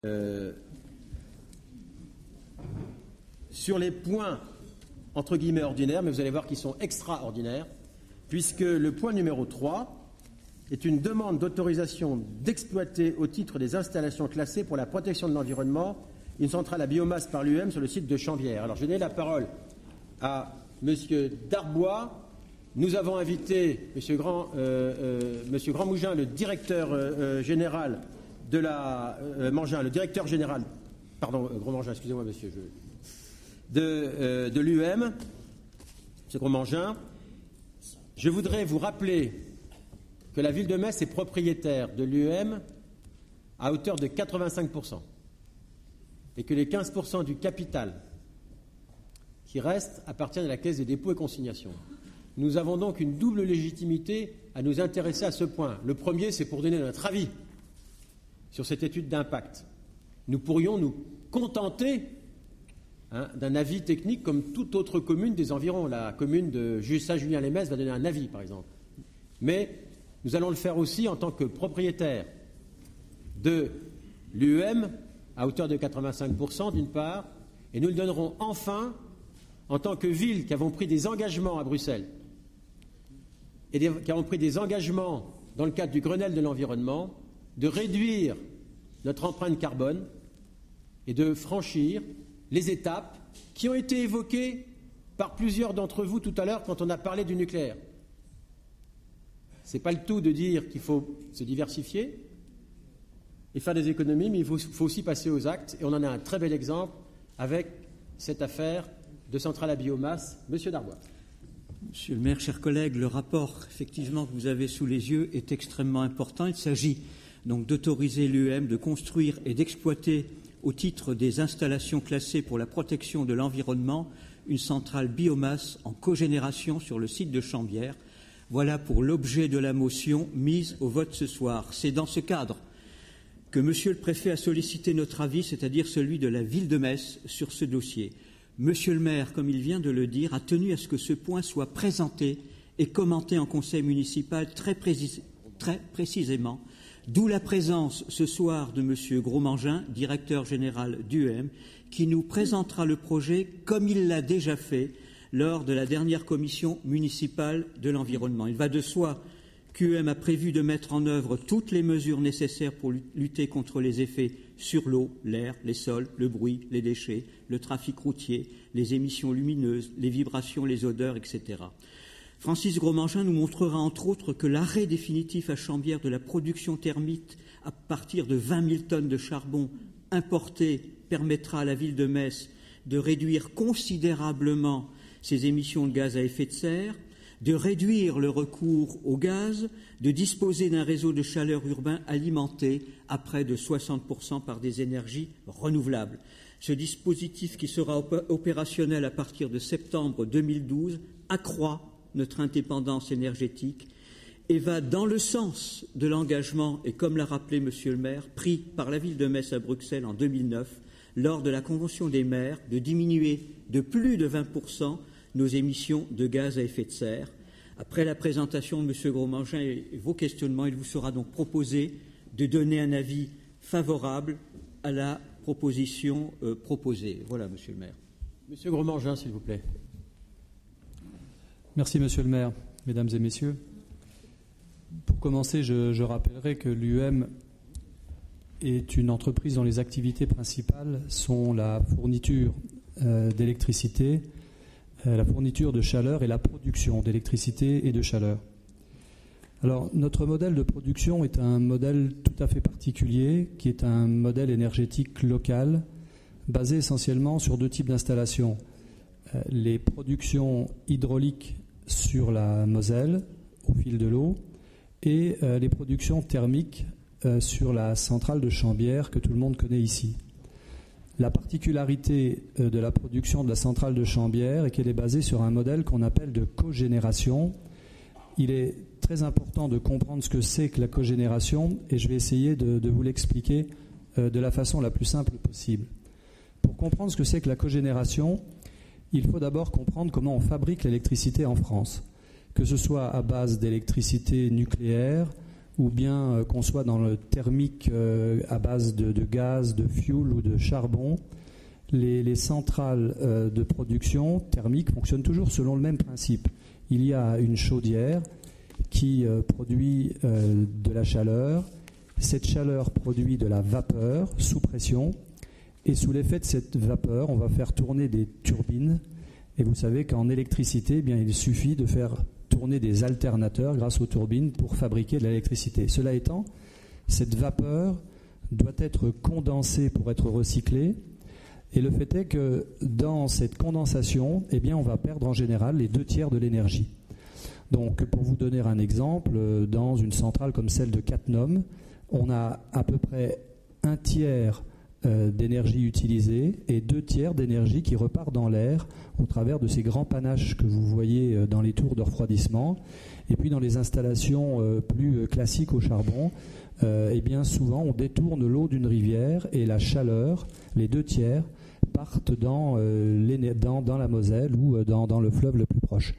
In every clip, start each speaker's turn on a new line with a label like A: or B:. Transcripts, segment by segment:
A: Sur les points entre guillemets ordinaires, mais vous allez voir qu'ils sont extraordinaires, puisque le point numéro 3 est une demande d'autorisation d'exploiter au titre des installations classées pour la protection de l'environnement une centrale à biomasse par l'UM sur le site de Chambières. Alors je vais donner la parole à M. Darbois. Nous avons invité M. Grandmougin, le directeur général de la Mangin, le directeur général, pardon, Grandmougin, excusez-moi monsieur, de l'UM, M. Grandmougin. Je voudrais vous rappeler que la ville de Metz est propriétaire de l'UM à hauteur de 85% et que les 15% du capital qui reste appartiennent à la Caisse des dépôts et consignations. Nous avons donc une double légitimité à nous intéresser à ce point. Le premier, c'est pour donner notre avis sur cette étude d'impact. Nous pourrions nous contenter d'un avis technique comme toute autre commune des environs. La commune de Saint-Julien-les-Metz va donner un avis, par exemple. Mais nous allons le faire aussi en tant que propriétaire de l'UM à hauteur de 85% d'une part, et nous le donnerons enfin en tant que ville qui avons pris des engagements à Bruxelles et qui avons pris des engagements dans le cadre du Grenelle de l'environnement de réduire notre empreinte carbone et de franchir les étapes qui ont été évoquées par plusieurs d'entre vous tout à l'heure quand on a parlé du nucléaire. Ce n'est pas le tout de dire qu'il faut se diversifier et faire des économies, mais il faut aussi passer aux actes. Et on en a un très bel exemple avec cette affaire de centrale à biomasse. Monsieur Darbois.
B: Monsieur le maire, chers collègues, le rapport effectivement que vous avez sous les yeux est extrêmement important. Il s'agit donc d'autoriser l'UM de construire et d'exploiter au titre des installations classées pour la protection de l'environnement une centrale biomasse en cogénération sur le site de Chambières. Voilà pour l'objet de la motion mise au vote ce soir. C'est dans ce cadre que Monsieur le Préfet a sollicité notre avis, c'est-à-dire celui de la ville de Metz, sur ce dossier. Monsieur le maire, comme il vient de le dire, a tenu à ce que ce point soit présenté et commenté en conseil municipal très précisément, d'où la présence ce soir de Monsieur Grosmangin, directeur général d'UM, qui nous présentera le projet comme il l'a déjà fait lors de la dernière commission municipale de l'environnement. Il va de soi qu'UM a prévu de mettre en œuvre toutes les mesures nécessaires pour lutter contre les effets sur l'eau, l'air, les sols, le bruit, les déchets, le trafic routier, les émissions lumineuses, les vibrations, les odeurs, etc. Francis Grosmangin nous montrera entre autres que l'arrêt définitif à Chambières de la production thermique à partir de 20 000 tonnes de charbon importé permettra à la ville de Metz de réduire considérablement ses émissions de gaz à effet de serre, de réduire le recours au gaz, de disposer d'un réseau de chaleur urbain alimenté à près de 60% par des énergies renouvelables. Ce dispositif, qui sera opérationnel à partir de septembre 2012, accroît notre indépendance énergétique et va dans le sens de l'engagement, et comme l'a rappelé Monsieur le maire, pris par la ville de Metz à Bruxelles en 2009, lors de la Convention des maires, de diminuer de plus de 20% nos émissions de gaz à effet de serre. Après la présentation de M. Grosmangin et vos questionnements, il vous sera donc proposé de donner un avis favorable à la proposition proposée. Voilà, Monsieur le maire.
A: M. Grosmangin, s'il vous plaît.
C: Merci, Monsieur le maire, mesdames et messieurs. Pour commencer, je rappellerai que l'UM est une entreprise dont les activités principales sont la fourniture d'électricité, la fourniture de chaleur et la production d'électricité et de chaleur. Alors, notre modèle de production est un modèle tout à fait particulier, qui est un modèle énergétique local, basé essentiellement sur deux types d'installations. Les productions hydrauliques sur la Moselle, au fil de l'eau, et les productions thermiques sur la centrale de Chambières, que tout le monde connaît ici. La particularité de la production de la centrale de Chambières est qu'elle est basée sur un modèle qu'on appelle de cogénération. Il est très important de comprendre ce que c'est que la cogénération et je vais essayer de vous l'expliquer de la façon la plus simple possible. Pour comprendre ce que c'est que la cogénération, il faut d'abord comprendre comment on fabrique l'électricité en France, que ce soit à base d'électricité nucléaire ou bien qu'on soit dans le thermique à base de gaz, de fioul ou de charbon, les centrales de production thermique fonctionnent toujours selon le même principe. Il y a une chaudière qui produit de la chaleur. Cette chaleur produit de la vapeur sous pression. Et sous l'effet de cette vapeur, on va faire tourner des turbines. Et vous savez qu'en électricité, eh bien, il suffit de faire tourner des alternateurs grâce aux turbines pour fabriquer de l'électricité. Cela étant, cette vapeur doit être condensée pour être recyclée. Et le fait est que dans cette condensation, eh bien, on va perdre en général les 2/3 de l'énergie. Donc, pour vous donner un exemple, dans une centrale comme celle de Cattenom, on a à peu près 1/3 d'énergie utilisée et 2/3 d'énergie qui repart dans l'air au travers de ces grands panaches que vous voyez dans les tours de refroidissement. Et puis dans les installations plus classiques au charbon, eh bien souvent on détourne l'eau d'une rivière et la chaleur, les 2/3, partent dans la Moselle ou dans le fleuve le plus proche.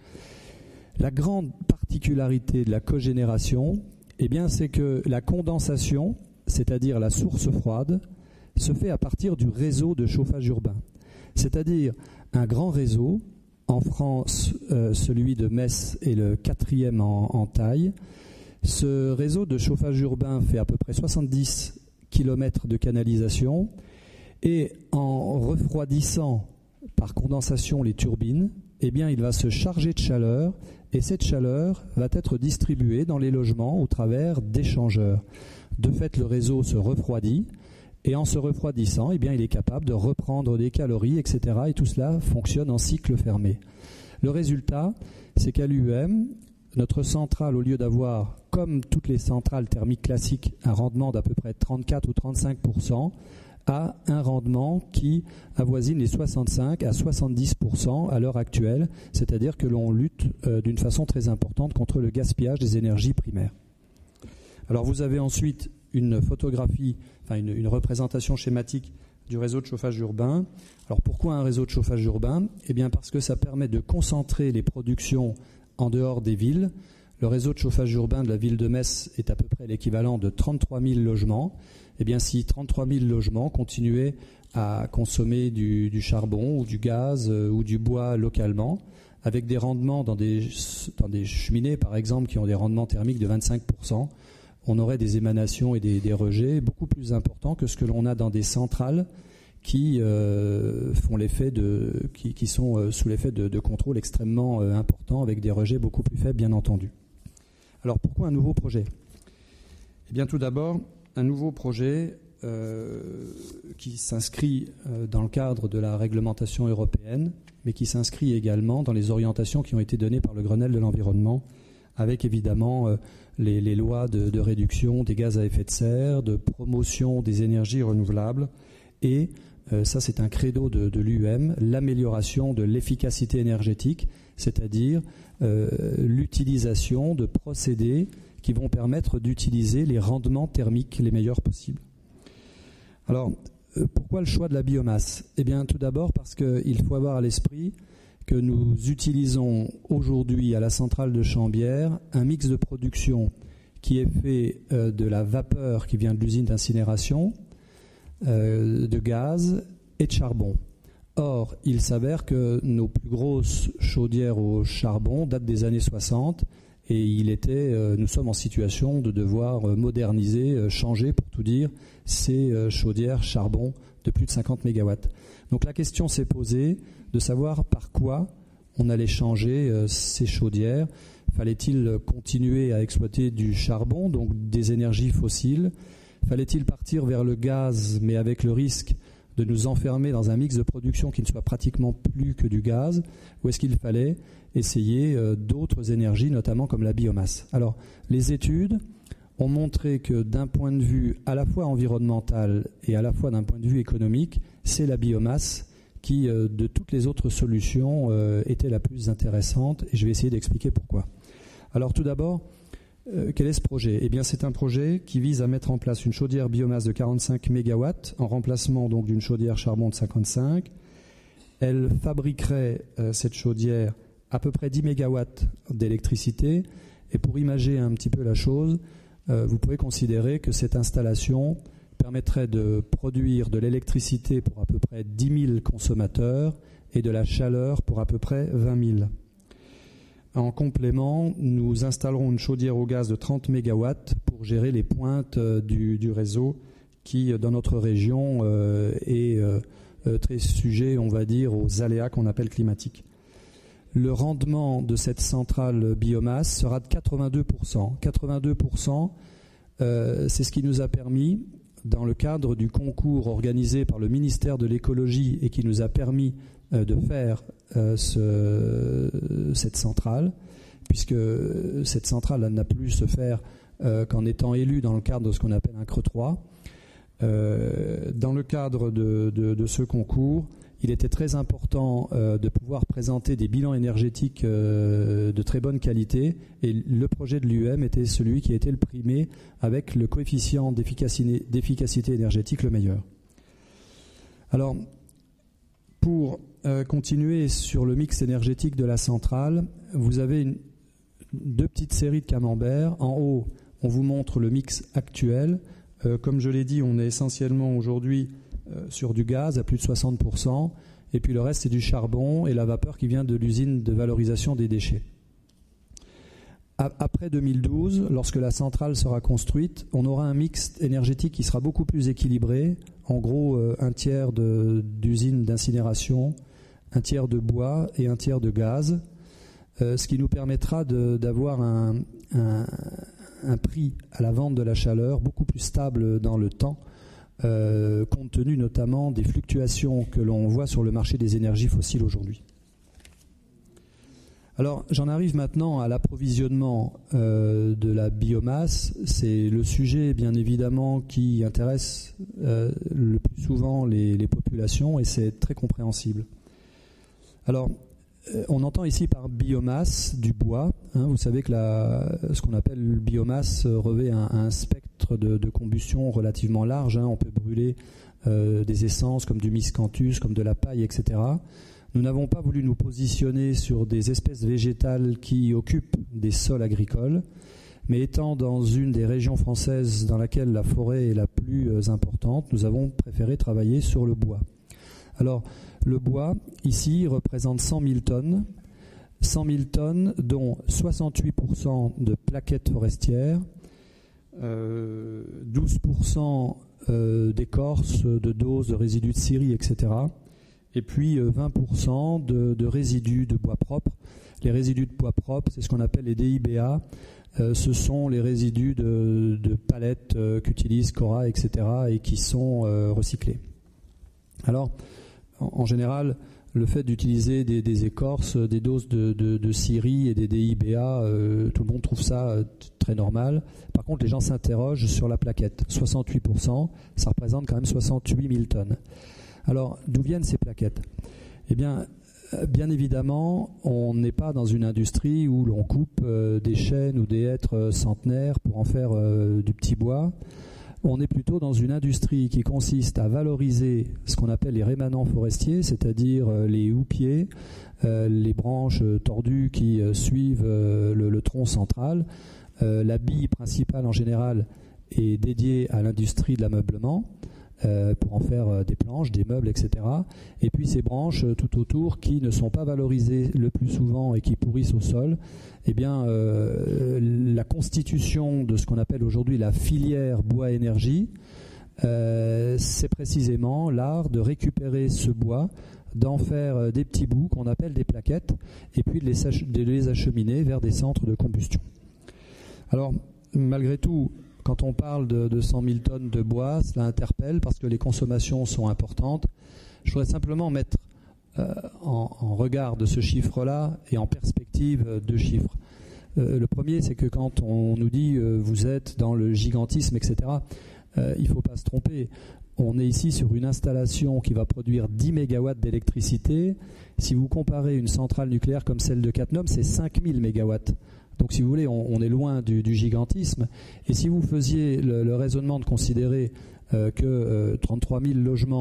C: La grande particularité de la cogénération, eh bien, c'est que la condensation, c'est-à-dire la source froide, se fait à partir du réseau de chauffage urbain. C'est-à-dire un grand réseau, en France, celui de Metz est le 4e en taille. Ce réseau de chauffage urbain fait à peu près 70 km de canalisation et en refroidissant par condensation les turbines, eh bien, il va se charger de chaleur et cette chaleur va être distribuée dans les logements au travers d'échangeurs. De fait, le réseau se refroidit et en se refroidissant, eh bien, il est capable de reprendre des calories, etc. Et tout cela fonctionne en cycle fermé. Le résultat, c'est qu'à l'UEM, notre centrale, au lieu d'avoir, comme toutes les centrales thermiques classiques, un rendement d'à peu près 34 ou 35%, a un rendement qui avoisine les 65 à 70% à l'heure actuelle, c'est-à-dire que l'on lutte d'une façon très importante contre le gaspillage des énergies primaires. Alors vous avez ensuite une photographie, enfin une représentation schématique du réseau de chauffage urbain. Alors pourquoi un réseau de chauffage urbain ? Eh bien parce que ça permet de concentrer les productions en dehors des villes. Le réseau de chauffage urbain de la ville de Metz est à peu près l'équivalent de 33 000 logements. Eh bien, si 33 000 logements continuaient à consommer du charbon ou du gaz ou du bois localement, avec des rendements dans des cheminées, par exemple, qui ont des rendements thermiques de 25%, on aurait des émanations et des rejets beaucoup plus importants que ce que l'on a dans des centrales qui font l'effet qui sont sous l'effet de contrôle extrêmement important, avec des rejets beaucoup plus faibles, bien entendu. Alors, pourquoi un nouveau projet ? Eh bien, tout d'abord, un nouveau projet qui s'inscrit dans le cadre de la réglementation européenne, mais qui s'inscrit également dans les orientations qui ont été données par le Grenelle de l'environnement, avec évidemment les lois de réduction des gaz à effet de serre, de promotion des énergies renouvelables, et ça c'est un credo de l'UEM, l'amélioration de l'efficacité énergétique, c'est-à-dire l'utilisation de procédés qui vont permettre d'utiliser les rendements thermiques les meilleurs possibles. Alors, pourquoi le choix de la biomasse ? Eh bien, tout d'abord parce qu'il faut avoir à l'esprit que nous utilisons aujourd'hui à la centrale de Chambières un mix de production qui est fait de la vapeur qui vient de l'usine d'incinération, de gaz et de charbon. Or, il s'avère que nos plus grosses chaudières au charbon datent des années 60 et nous sommes en situation de devoir moderniser, changer, pour tout dire, ces chaudières charbon de plus de 50 MW. Donc la question s'est posée de savoir par quoi on allait changer ces chaudières. Fallait-il continuer à exploiter du charbon, donc des énergies fossiles ? Fallait-il partir vers le gaz, mais avec le risque de nous enfermer dans un mix de production qui ne soit pratiquement plus que du gaz, ou est-ce qu'il fallait essayer d'autres énergies, notamment comme la biomasse ? Alors, les études ont montré que d'un point de vue à la fois environnemental et à la fois d'un point de vue économique, c'est la biomasse qui, de toutes les autres solutions, était la plus intéressante, et je vais essayer d'expliquer pourquoi. Alors, tout d'abord, quel est ce projet ? Eh bien, c'est un projet qui vise à mettre en place une chaudière biomasse de 45 MW en remplacement donc d'une chaudière charbon de 55. Elle fabriquerait cette chaudière à peu près 10 MW d'électricité. Et pour imager un petit peu la chose, vous pouvez considérer que cette installation permettrait de produire de l'électricité pour à peu près 10 000 consommateurs et de la chaleur pour à peu près 20 000. En complément, nous installerons une chaudière au gaz de 30 MW pour gérer les pointes du réseau qui, dans notre région, est très sujet, on va dire, aux aléas qu'on appelle climatiques. Le rendement de cette centrale biomasse sera de 82%. 82%, c'est ce qui nous a permis, dans le cadre du concours organisé par le ministère de l'écologie et qui nous a permis de faire cette centrale, puisque cette centrale n'a plus se faire qu'en étant élue dans le cadre de ce qu'on appelle un Creux 3. Dans le cadre de ce concours, il était très important de pouvoir présenter des bilans énergétiques de très bonne qualité, et le projet de l'UEM était celui qui a été le primé avec le coefficient d'efficacité énergétique le meilleur. Alors, pour continuer sur le mix énergétique de la centrale, vous avez deux petites séries de camemberts. En haut, on vous montre le mix actuel. Comme je l'ai dit, on est essentiellement aujourd'hui sur du gaz à plus de 60%, et puis le reste c'est du charbon et la vapeur qui vient de l'usine de valorisation des déchets. Après 2012, lorsque la centrale sera construite, on aura un mix énergétique qui sera beaucoup plus équilibré, en gros un tiers d'usine d'incinération, un tiers de bois et un tiers de gaz, ce qui nous permettra d'avoir un prix à la vente de la chaleur beaucoup plus stable dans le temps, compte tenu notamment des fluctuations que l'on voit sur le marché des énergies fossiles aujourd'hui. Alors, j'en arrive maintenant à l'approvisionnement de la biomasse. C'est le sujet, bien évidemment, qui intéresse le plus souvent les populations, et c'est très compréhensible. Alors, on entend ici par biomasse du bois. Vous savez que ce qu'on appelle biomasse revêt un spectre de combustion relativement large. On peut brûler des essences comme du miscanthus, comme de la paille, etc. Nous n'avons pas voulu nous positionner sur des espèces végétales qui occupent des sols agricoles, mais étant dans une des régions françaises dans laquelle la forêt est la plus importante, nous avons préféré travailler sur le bois. Alors, le bois, ici, représente 100 000 tonnes. 100 000 tonnes, dont 68% de plaquettes forestières, 12% d'écorce, de doses, de résidus de scierie, etc. Et puis 20% de résidus de bois propre. Les résidus de bois propre, c'est ce qu'on appelle les DIBA. Ce sont les résidus de palettes qu'utilise Cora, etc. et qui sont recyclés. Alors, en général, le fait d'utiliser des écorces, des doses de scierie et des DIBA, tout le monde trouve ça très normal. Par contre, les gens s'interrogent sur la plaquette. 68%, ça représente quand même 68 000 tonnes. Alors, d'où viennent ces plaquettes ? Eh bien, bien évidemment, on n'est pas dans une industrie où l'on coupe des chênes ou des hêtres centenaires pour en faire du petit bois. On est plutôt dans une industrie qui consiste à valoriser ce qu'on appelle les rémanents forestiers, c'est-à-dire les houppiers, les branches tordues qui suivent le tronc central. La bille principale, en général, est dédiée à l'industrie de l'ameublement, pour en faire des planches, des meubles, etc. Et puis ces branches tout autour qui ne sont pas valorisées le plus souvent et qui pourrissent au sol, eh bien la constitution de ce qu'on appelle aujourd'hui la filière bois-énergie, c'est précisément l'art de récupérer ce bois, d'en faire des petits bouts qu'on appelle des plaquettes, et puis de les acheminer vers des centres de combustion. Alors, malgré tout, quand on parle de 100 000 tonnes de bois, cela interpelle parce que les consommations sont importantes. Je voudrais simplement mettre en regard de ce chiffre-là et en perspective deux chiffres. Le premier, c'est que quand on nous dit vous êtes dans le gigantisme, etc., il ne faut pas se tromper. On est ici sur une installation qui va produire 10 MW d'électricité. Si vous comparez une centrale nucléaire comme celle de Cattenom, c'est 5000 MW. Donc si vous voulez, on est loin du gigantisme. Et si vous faisiez le raisonnement de considérer que 33 000 logements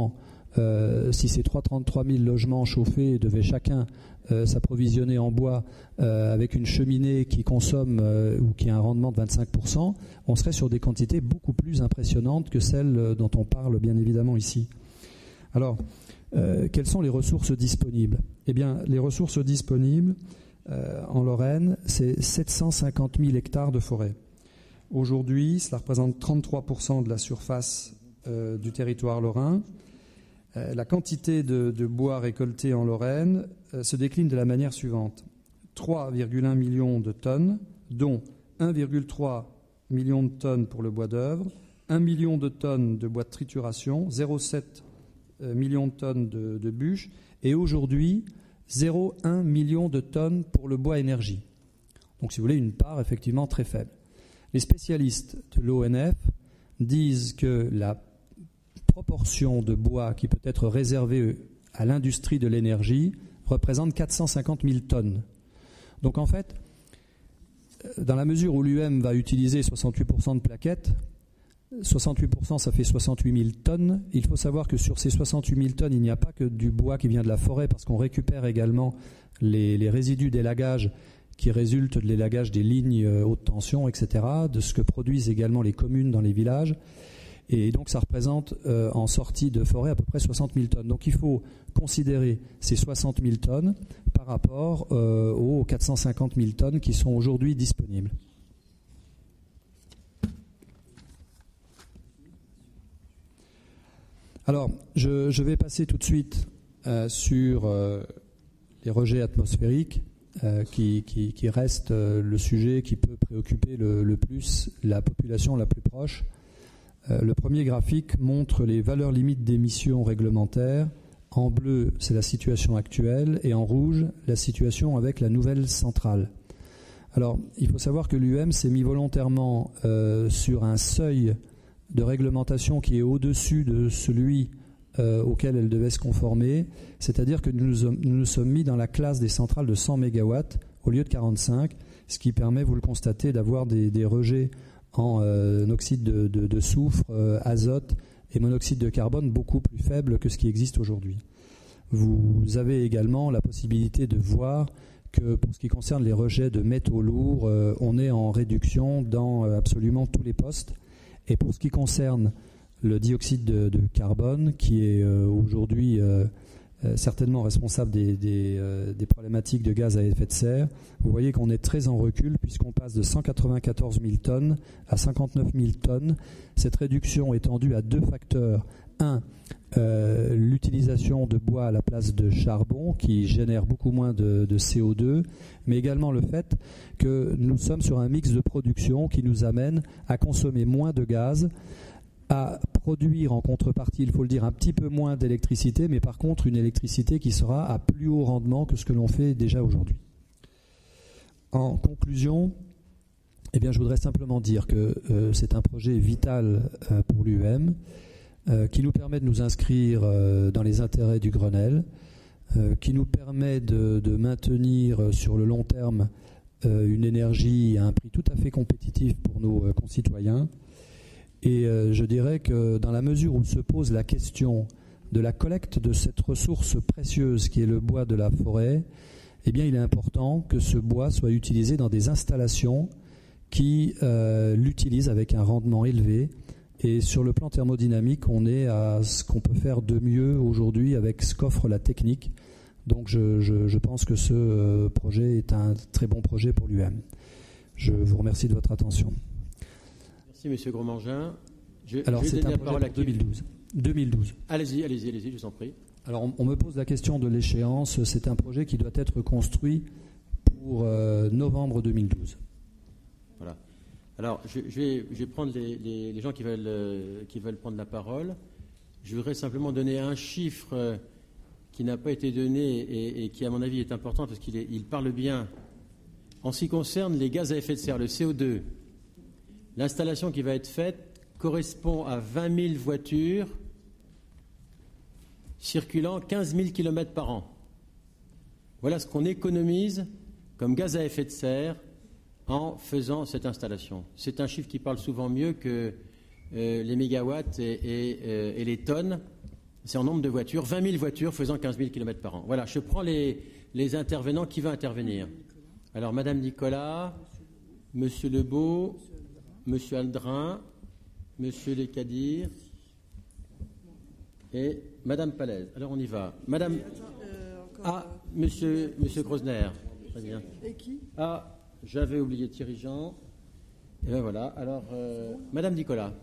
C: si ces 33 000 logements chauffés devaient chacun s'approvisionner en bois avec une cheminée qui consomme ou qui a un rendement de 25%, on serait sur des quantités beaucoup plus impressionnantes que celles dont on parle bien évidemment ici. Alors, quelles sont les ressources disponibles ? Eh bien, les ressources disponibles en Lorraine, c'est 750 000 hectares de forêt. Aujourd'hui, cela représente 33% de la surface du territoire lorrain. La quantité de bois récolté en Lorraine se décline de la manière suivante. 3,1 millions de tonnes, dont 1,3 million de tonnes pour le bois d'œuvre, 1 million de tonnes de bois de trituration, 0,7 million de tonnes de bûches, et aujourd'hui, 0,1 million de tonnes pour le bois énergie. Donc, si vous voulez, une part effectivement très faible. Les spécialistes de l'ONF disent que la proportion de bois qui peut être réservée à l'industrie de l'énergie représente 450 000 tonnes. Donc en fait, dans la mesure où l'UM va utiliser 68% de plaquettes, 68% ça fait 68 000 tonnes. Il faut savoir que sur ces 68 000 tonnes, il n'y a pas que du bois qui vient de la forêt, parce qu'on récupère également les résidus d'élagage qui résultent de l'élagage des lignes haute tension, etc., de ce que produisent également les communes dans les villages. Et donc ça représente en sortie de forêt à peu près 60 000 tonnes. Donc il faut considérer ces 60 000 tonnes par rapport aux 450 000 tonnes qui sont aujourd'hui disponibles. Alors, je vais passer tout de suite sur les rejets atmosphériques qui restent le sujet qui peut préoccuper le plus la population la plus proche. Le premier graphique montre les valeurs limites d'émissions réglementaires. En bleu, c'est la situation actuelle, et en rouge, la situation avec la nouvelle centrale. Alors, il faut savoir que l'UM s'est mis volontairement sur un seuil de réglementation qui est au-dessus de celui auquel elle devait se conformer, c'est-à-dire que nous nous sommes mis dans la classe des centrales de 100 MW au lieu de 45, ce qui permet, vous le constatez, d'avoir des rejets en oxyde de soufre, azote et monoxyde de carbone beaucoup plus faibles que ce qui existe aujourd'hui. Vous avez également la possibilité de voir que pour ce qui concerne les rejets de métaux lourds, on est en réduction dans absolument tous les postes. Et pour ce qui concerne le dioxyde de carbone, qui est aujourd'hui certainement responsable des problématiques de gaz à effet de serre, vous voyez qu'on est très en recul puisqu'on passe de 194 000 tonnes à 59 000 tonnes. Cette réduction est due à deux facteurs. Un, l'utilisation de bois à la place de charbon qui génère beaucoup moins de CO2, mais également le fait que nous sommes sur un mix de production qui nous amène à consommer moins de gaz, à produire en contrepartie, il faut le dire, un petit peu moins d'électricité, mais par contre une électricité qui sera à plus haut rendement que ce que l'on fait déjà aujourd'hui. En conclusion, eh bien, je voudrais simplement dire que c'est un projet vital pour l'UM, qui nous permet de nous inscrire dans les intérêts du Grenelle, qui nous permet de maintenir sur le long terme une énergie à un prix tout à fait compétitif pour nos concitoyens. Et je dirais que dans la mesure où se pose la question de la collecte de cette ressource précieuse qui est le bois de la forêt, eh bien il est important que ce bois soit utilisé dans des installations qui l'utilisent avec un rendement élevé. Et sur le plan thermodynamique, on est à ce qu'on peut faire de mieux aujourd'hui avec ce qu'offre la technique. Donc je pense que ce projet est un très bon projet pour l'UM. Je vous remercie de votre attention.
A: Merci, M. Grosmangin.
C: Alors, c'est un projet pour 2012.
A: Allez-y, je vous en prie.
C: Alors, on me pose la question de l'échéance. C'est un projet qui doit être construit pour novembre 2012.
A: Voilà. Alors, je vais prendre les gens qui veulent prendre la parole. Je voudrais simplement donner un chiffre qui n'a pas été donné et qui, à mon avis, est important parce qu'il parle bien. En ce qui concerne les gaz à effet de serre, le CO2, l'installation qui va être faite correspond à 20 000 voitures circulant 15 000 km par an. Voilà ce qu'on économise comme gaz à effet de serre en faisant cette installation. C'est un chiffre qui parle souvent mieux que les mégawatts et les tonnes. C'est en nombre de voitures, 20 000 voitures faisant 15 000 km par an. Voilà, je prends les intervenants. Qui va intervenir? Alors, Madame Nicolas, Monsieur Lebeau, Monsieur Aldrin, Monsieur Lecadir et Madame Palaise. Alors, on y va. Madame... Monsieur Grosner. Très bien.
D: Et qui?
A: J'avais oublié Thierry Jean. Et bien voilà. Alors, Madame Nicolas.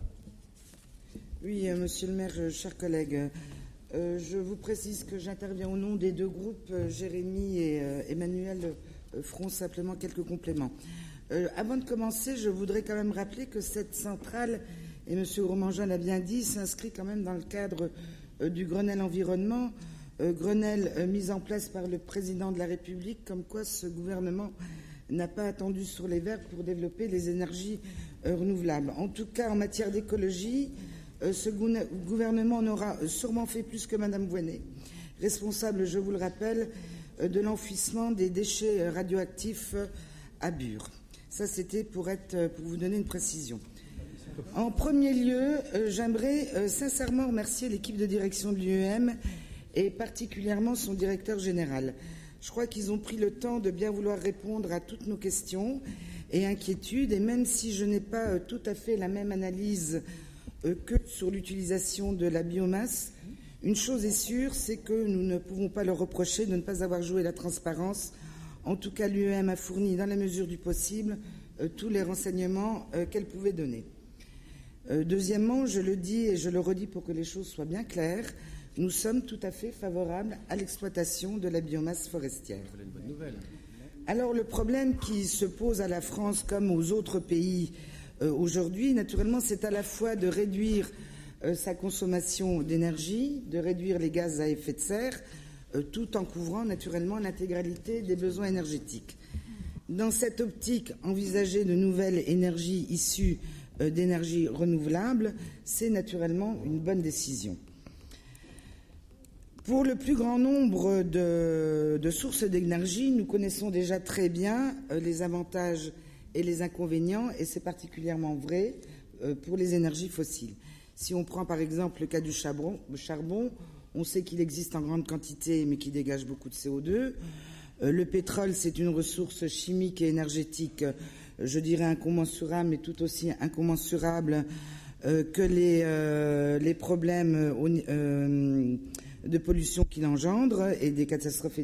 D: Oui, Monsieur le maire, chers collègues, je vous précise que j'interviens au nom des deux groupes. Jérémy et Emmanuel feront simplement quelques compléments. Avant de commencer, je voudrais quand même rappeler que cette centrale, et Monsieur Grosjean l'a bien dit, s'inscrit quand même dans le cadre du Grenelle environnement, Grenelle mis en place par le président de la République, comme quoi ce gouvernement n'a pas attendu sur les verts pour développer les énergies renouvelables. En tout cas, en matière d'écologie, ce gouvernement en aura sûrement fait plus que Madame Voynet, responsable, je vous le rappelle, de l'enfouissement des déchets radioactifs à Bure. Ça, c'était pour vous donner une précision. En premier lieu, j'aimerais sincèrement remercier l'équipe de direction de l'UEM et particulièrement son directeur général. Je crois qu'ils ont pris le temps de bien vouloir répondre à toutes nos questions et inquiétudes, et même si je n'ai pas tout à fait la même analyse que sur l'utilisation de la biomasse, une chose est sûre, c'est que nous ne pouvons pas leur reprocher de ne pas avoir joué la transparence. En tout cas, l'UEM a fourni, dans la mesure du possible, tous les renseignements qu'elle pouvait donner. Deuxièmement, je le dis et je le redis pour que les choses soient bien claires, nous sommes tout à fait favorables à l'exploitation de la biomasse forestière.
A: C'est une bonne nouvelle.
D: Alors, le problème qui se pose à la France comme aux autres pays aujourd'hui, naturellement, c'est à la fois de réduire sa consommation d'énergie, de réduire les gaz à effet de serre, tout en couvrant naturellement l'intégralité des besoins énergétiques. Dans cette optique, envisager de nouvelles énergies issues d'énergies renouvelables, c'est naturellement une bonne décision. Pour le plus grand nombre de sources d'énergie, nous connaissons déjà très bien les avantages et les inconvénients, et c'est particulièrement vrai pour les énergies fossiles. Si on prend par exemple le cas du charbon, on sait qu'il existe en grande quantité mais qui dégage beaucoup de CO2. Le pétrole, c'est une ressource chimique et énergétique, je dirais incommensurable, mais tout aussi incommensurable que les problèmes de pollution qu'il engendre et des catastrophes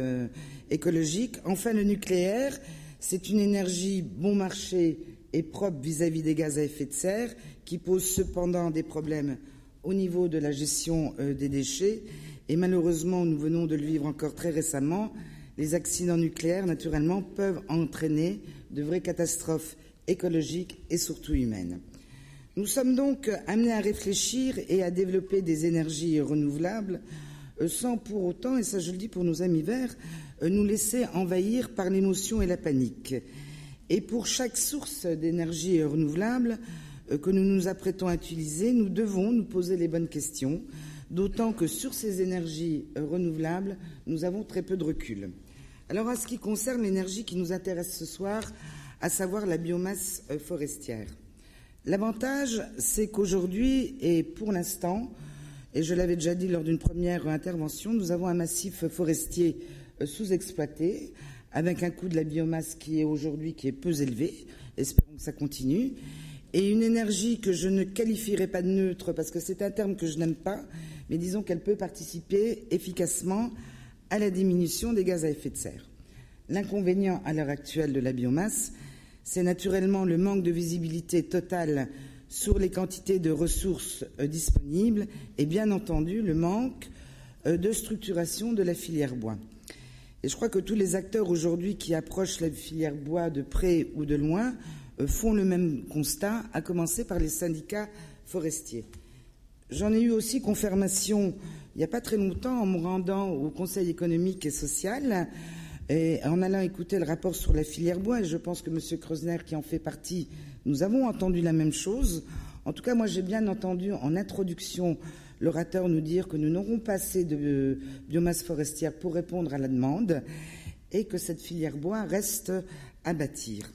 D: écologiques. Enfin, le nucléaire, c'est une énergie bon marché et propre vis-à-vis des gaz à effet de serre, qui pose cependant des problèmes au niveau de la gestion des déchets. Et malheureusement, nous venons de le vivre encore très récemment, les accidents nucléaires, naturellement, peuvent entraîner de vraies catastrophes écologiques et surtout humaines. Nous sommes donc amenés à réfléchir et à développer des énergies renouvelables sans pour autant, et ça je le dis pour nos amis verts, nous laisser envahir par l'émotion et la panique. Et pour chaque source d'énergie renouvelable que nous nous apprêtons à utiliser, nous devons nous poser les bonnes questions, d'autant que sur ces énergies renouvelables, nous avons très peu de recul. Alors, en ce qui concerne l'énergie qui nous intéresse ce soir, à savoir la biomasse forestière, l'avantage, c'est qu'aujourd'hui, et pour l'instant, et je l'avais déjà dit lors d'une première intervention, nous avons un massif forestier sous-exploité, avec un coût de la biomasse qui est aujourd'hui peu élevé, espérons que ça continue, et une énergie que je ne qualifierai pas de neutre, parce que c'est un terme que je n'aime pas, mais disons qu'elle peut participer efficacement à la diminution des gaz à effet de serre. L'inconvénient à l'heure actuelle de la biomasse, c'est naturellement le manque de visibilité totale sur les quantités de ressources disponibles et bien entendu le manque de structuration de la filière bois. Et je crois que tous les acteurs aujourd'hui qui approchent la filière bois de près ou de loin font le même constat, à commencer par les syndicats forestiers. J'en ai eu aussi confirmation il n'y a pas très longtemps en me rendant au Conseil économique et social et en allant écouter le rapport sur la filière bois, et je pense que M. Kreuzner qui en fait partie, nous avons entendu la même chose. En tout cas, moi j'ai bien entendu en introduction l'orateur nous dire que nous n'aurons pas assez de biomasse forestière pour répondre à la demande et que cette filière bois reste à bâtir.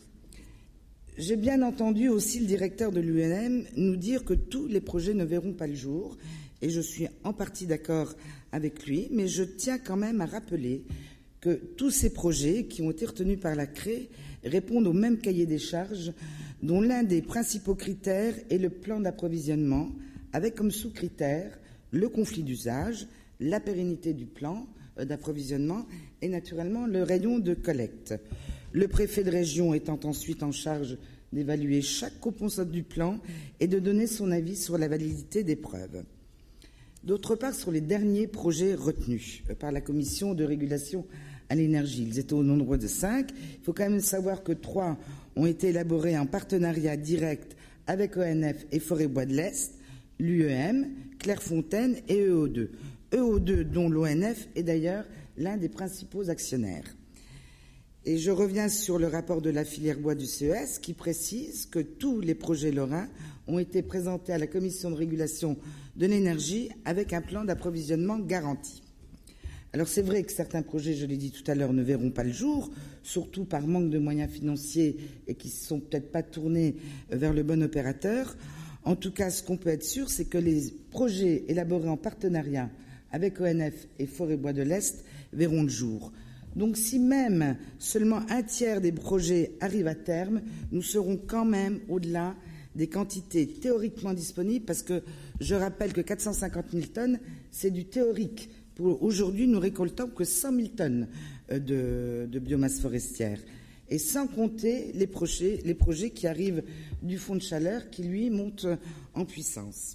D: J'ai bien entendu aussi le directeur de l'UEM nous dire que tous les projets ne verront pas le jour. et je suis en partie d'accord avec lui, mais je tiens quand même à rappeler que tous ces projets qui ont été retenus par la CRE répondent au même cahier des charges, dont l'un des principaux critères est le plan d'approvisionnement, avec comme sous-critère le conflit d'usage, la pérennité du plan d'approvisionnement et naturellement le rayon de collecte. Le préfet de région étant ensuite en charge d'évaluer chaque composante du plan et de donner son avis sur la validité des preuves. D'autre part, sur les derniers projets retenus par la Commission de régulation à l'énergie, ils étaient au nombre de 5. Il faut quand même savoir que 3 ont été élaborés en partenariat direct avec ONF et Forêt-Bois de l'Est, l'UEM, Clairefontaine et EO2. EO2 dont l'ONF est d'ailleurs l'un des principaux actionnaires. Et je reviens sur le rapport de la filière bois du CES qui précise que tous les projets lorrains ont été présentés à la Commission de régulation de l'énergie avec un plan d'approvisionnement garanti. Alors c'est vrai que certains projets, je l'ai dit tout à l'heure, ne verront pas le jour, surtout par manque de moyens financiers et qui ne sont peut-être pas tournés vers le bon opérateur. En tout cas, ce qu'on peut être sûr, c'est que les projets élaborés en partenariat avec ONF et Forêt-Bois de l'Est verront le jour. Donc si même seulement un tiers des projets arrivent à terme, nous serons quand même au-delà des quantités théoriquement disponibles, parce que je rappelle que 450 000 tonnes, c'est du théorique. Aujourd'hui, nous récoltons que 100 000 tonnes de biomasse forestière. Et sans compter les projets qui arrivent du fonds de chaleur qui, lui, monte en puissance.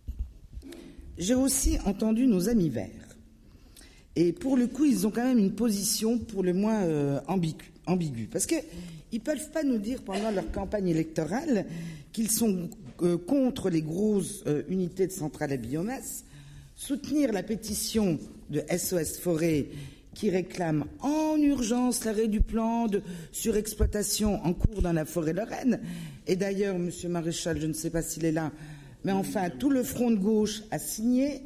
D: J'ai aussi entendu nos amis verts. Et pour le coup, ils ont quand même une position pour le moins ambiguë. Parce qu'ils ne peuvent pas nous dire pendant leur campagne électorale qu'ils sont contre les grosses unités de centrales à biomasse, soutenir la pétition de SOS Forêt qui réclame en urgence l'arrêt du plan de surexploitation en cours dans la forêt lorraine. Et d'ailleurs, Monsieur Maréchal, je ne sais pas s'il est là, mais enfin, tout le front de gauche a signé,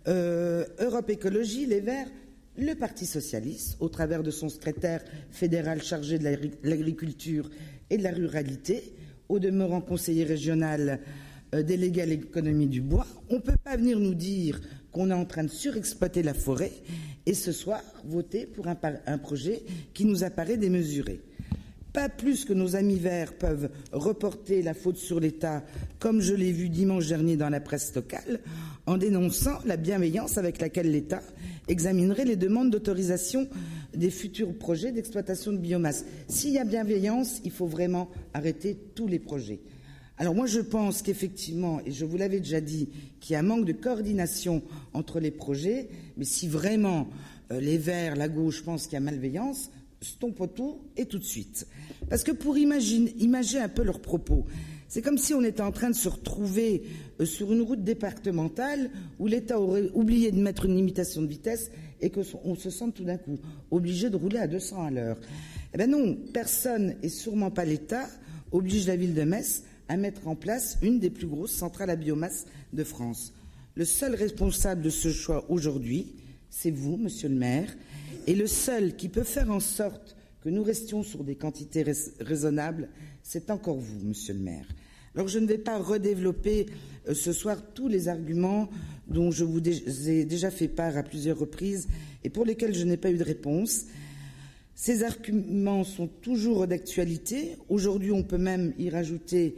D: Europe Écologie, les Verts, le Parti socialiste, au travers de son secrétaire fédéral chargé de l'agriculture et de la ruralité, au demeurant conseiller régional délégué à l'économie du bois. On ne peut pas venir nous dire qu'on est en train de surexploiter la forêt et ce soir voter pour un projet qui nous apparaît démesuré. Pas plus que nos amis verts peuvent reporter la faute sur l'État, comme je l'ai vu dimanche dernier dans la presse locale, en dénonçant la bienveillance avec laquelle l'État examinerait les demandes d'autorisation des futurs projets d'exploitation de biomasse. S'il y a bienveillance, il faut vraiment arrêter tous les projets. Alors moi je pense qu'effectivement, et je vous l'avais déjà dit, qu'il y a un manque de coordination entre les projets, mais si vraiment les Verts, la gauche pensent qu'il y a malveillance, stompons tout et tout de suite. Parce que pour imaginer un peu leurs propos, c'est comme si on était en train de se retrouver sur une route départementale où l'État aurait oublié de mettre une limitation de vitesse et qu'on se sente tout d'un coup obligé de rouler à 200 à l'heure. Eh bien non, personne, et sûrement pas l'État, oblige la ville de Metz à mettre en place une des plus grosses centrales à biomasse de France. Le seul responsable de ce choix aujourd'hui, c'est vous, monsieur le maire, et le seul qui peut faire en sorte que nous restions sur des quantités raisonnables, c'est encore vous, monsieur le maire. Alors je ne vais pas redévelopper ce soir tous les arguments dont je vous ai déjà fait part à plusieurs reprises et pour lesquels je n'ai pas eu de réponse. Ces arguments sont toujours d'actualité. Aujourd'hui, on peut même y rajouter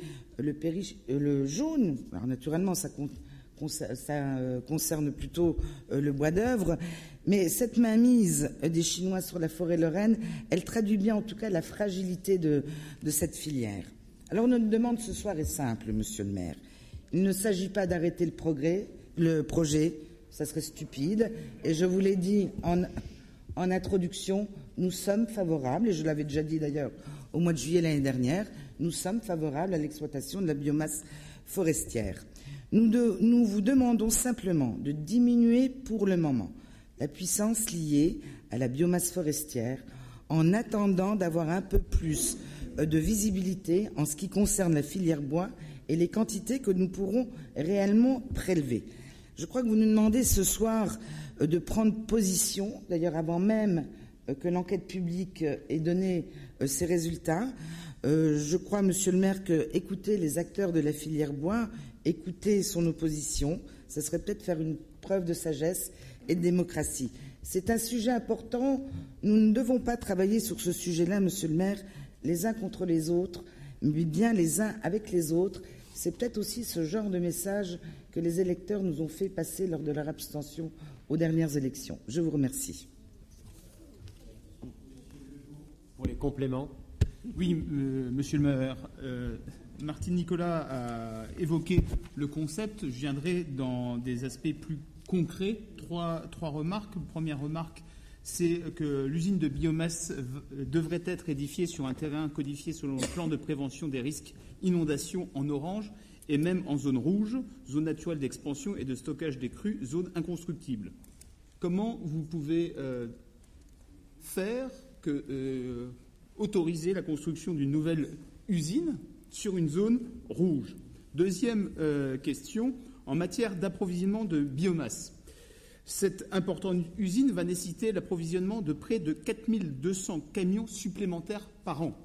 D: le jaune. Alors naturellement, ça concerne plutôt le bois d'œuvre. Mais cette mainmise des Chinois sur la forêt lorraine, elle traduit bien en tout cas la fragilité de cette filière. Alors notre demande ce soir est simple, monsieur le maire. Il ne s'agit pas d'arrêter le projet, ça serait stupide. Et je vous l'ai dit en introduction, nous sommes favorables, et je l'avais déjà dit d'ailleurs au mois de juillet l'année dernière, nous sommes favorables à l'exploitation de la biomasse forestière. Nous vous demandons simplement de diminuer pour le moment la puissance liée à la biomasse forestière en attendant d'avoir un peu plus de visibilité en ce qui concerne la filière bois et les quantités que nous pourrons réellement prélever. Je crois que vous nous demandez ce soir de prendre position, d'ailleurs avant même que l'enquête publique ait donné ses résultats. Je crois, monsieur le maire, que écouter les acteurs de la filière bois, écouter son opposition, ce serait peut-être faire une preuve de sagesse et de démocratie. C'est un sujet important. Nous ne devons pas travailler sur ce sujet-là, monsieur le maire, les uns contre les autres, mais bien les uns avec les autres. C'est peut-être aussi ce genre de message que les électeurs nous ont fait passer lors de leur abstention aux dernières élections. Je vous remercie.
A: Pour les compléments.
E: Oui, monsieur le maire, Martine Nicolas a évoqué le concept. Je viendrai dans des aspects plus concrets. Trois remarques. Première remarque, c'est que l'usine de biomasse devrait être édifiée sur un terrain codifié selon le plan de prévention des risques inondation en orange et même en zone rouge, zone naturelle d'expansion et de stockage des crues, zone inconstructible. Comment vous pouvez autoriser la construction d'une nouvelle usine sur une zone rouge? Deuxième question, en matière d'approvisionnement de biomasse. Cette importante usine va nécessiter l'approvisionnement de près de 4200 camions supplémentaires par an.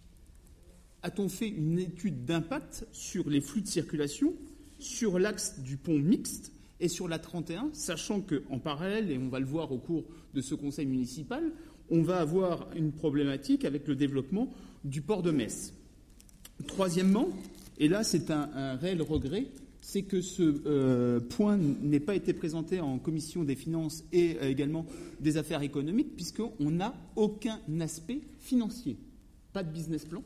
E: A-t-on fait une étude d'impact sur les flux de circulation, sur l'axe du pont mixte et sur la 31, sachant qu'en parallèle, et on va le voir au cours de ce conseil municipal, on va avoir une problématique avec le développement du port de Metz. Troisièmement, et là c'est un réel regret, c'est que ce point n'ait pas été présenté en commission des finances et également des affaires économiques, puisqu'on n'a aucun aspect financier. Pas de business plan.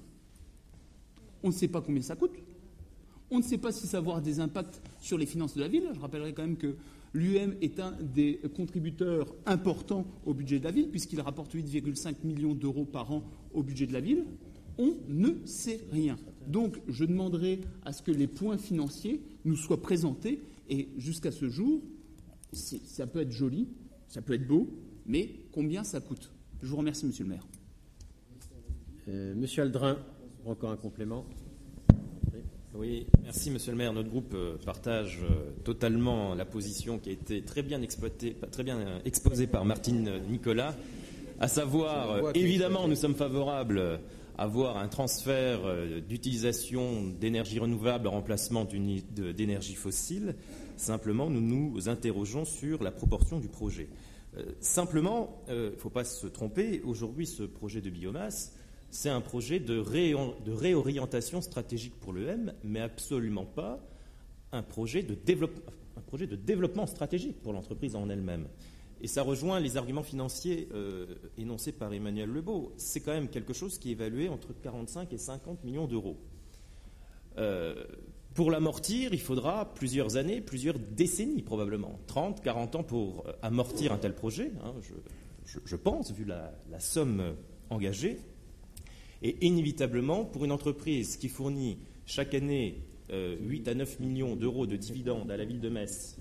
E: On ne sait pas combien ça coûte. On ne sait pas si ça va avoir des impacts sur les finances de la ville. Je rappellerai quand même que l'UM est un des contributeurs importants au budget de la ville, puisqu'il rapporte 8,5 millions d'euros par an au budget de la ville. On ne sait rien. Donc, je demanderai à ce que les points financiers nous soient présentés. Et jusqu'à ce jour, ça peut être joli, ça peut être beau, mais combien ça coûte? Je vous remercie, monsieur le maire.
A: Monsieur Aldrin, encore un complément.
F: Oui, merci monsieur le maire. Notre groupe partage totalement la position qui a été très bien exposée par Martine Nicolas, à savoir, évidemment, nous sommes favorables à voir un transfert d'utilisation d'énergie renouvelable en remplacement d'énergie fossile. Simplement, nous nous interrogeons sur la proportion du projet. Simplement, il ne faut pas se tromper, aujourd'hui ce projet de biomasse, c'est un projet de réorientation stratégique pour l'EM, mais absolument pas un projet de développement stratégique pour l'entreprise en elle-même. Et ça rejoint les arguments financiers énoncés par Emmanuel Lebeau. C'est quand même quelque chose qui est évalué entre 45 et 50 millions d'euros. Pour l'amortir, il faudra plusieurs années, plusieurs décennies probablement, 30, 40 ans pour amortir un tel projet, hein, je pense, vu la somme engagée. Et inévitablement, pour une entreprise qui fournit chaque année 8 à 9 millions d'euros de dividendes à la ville de Metz,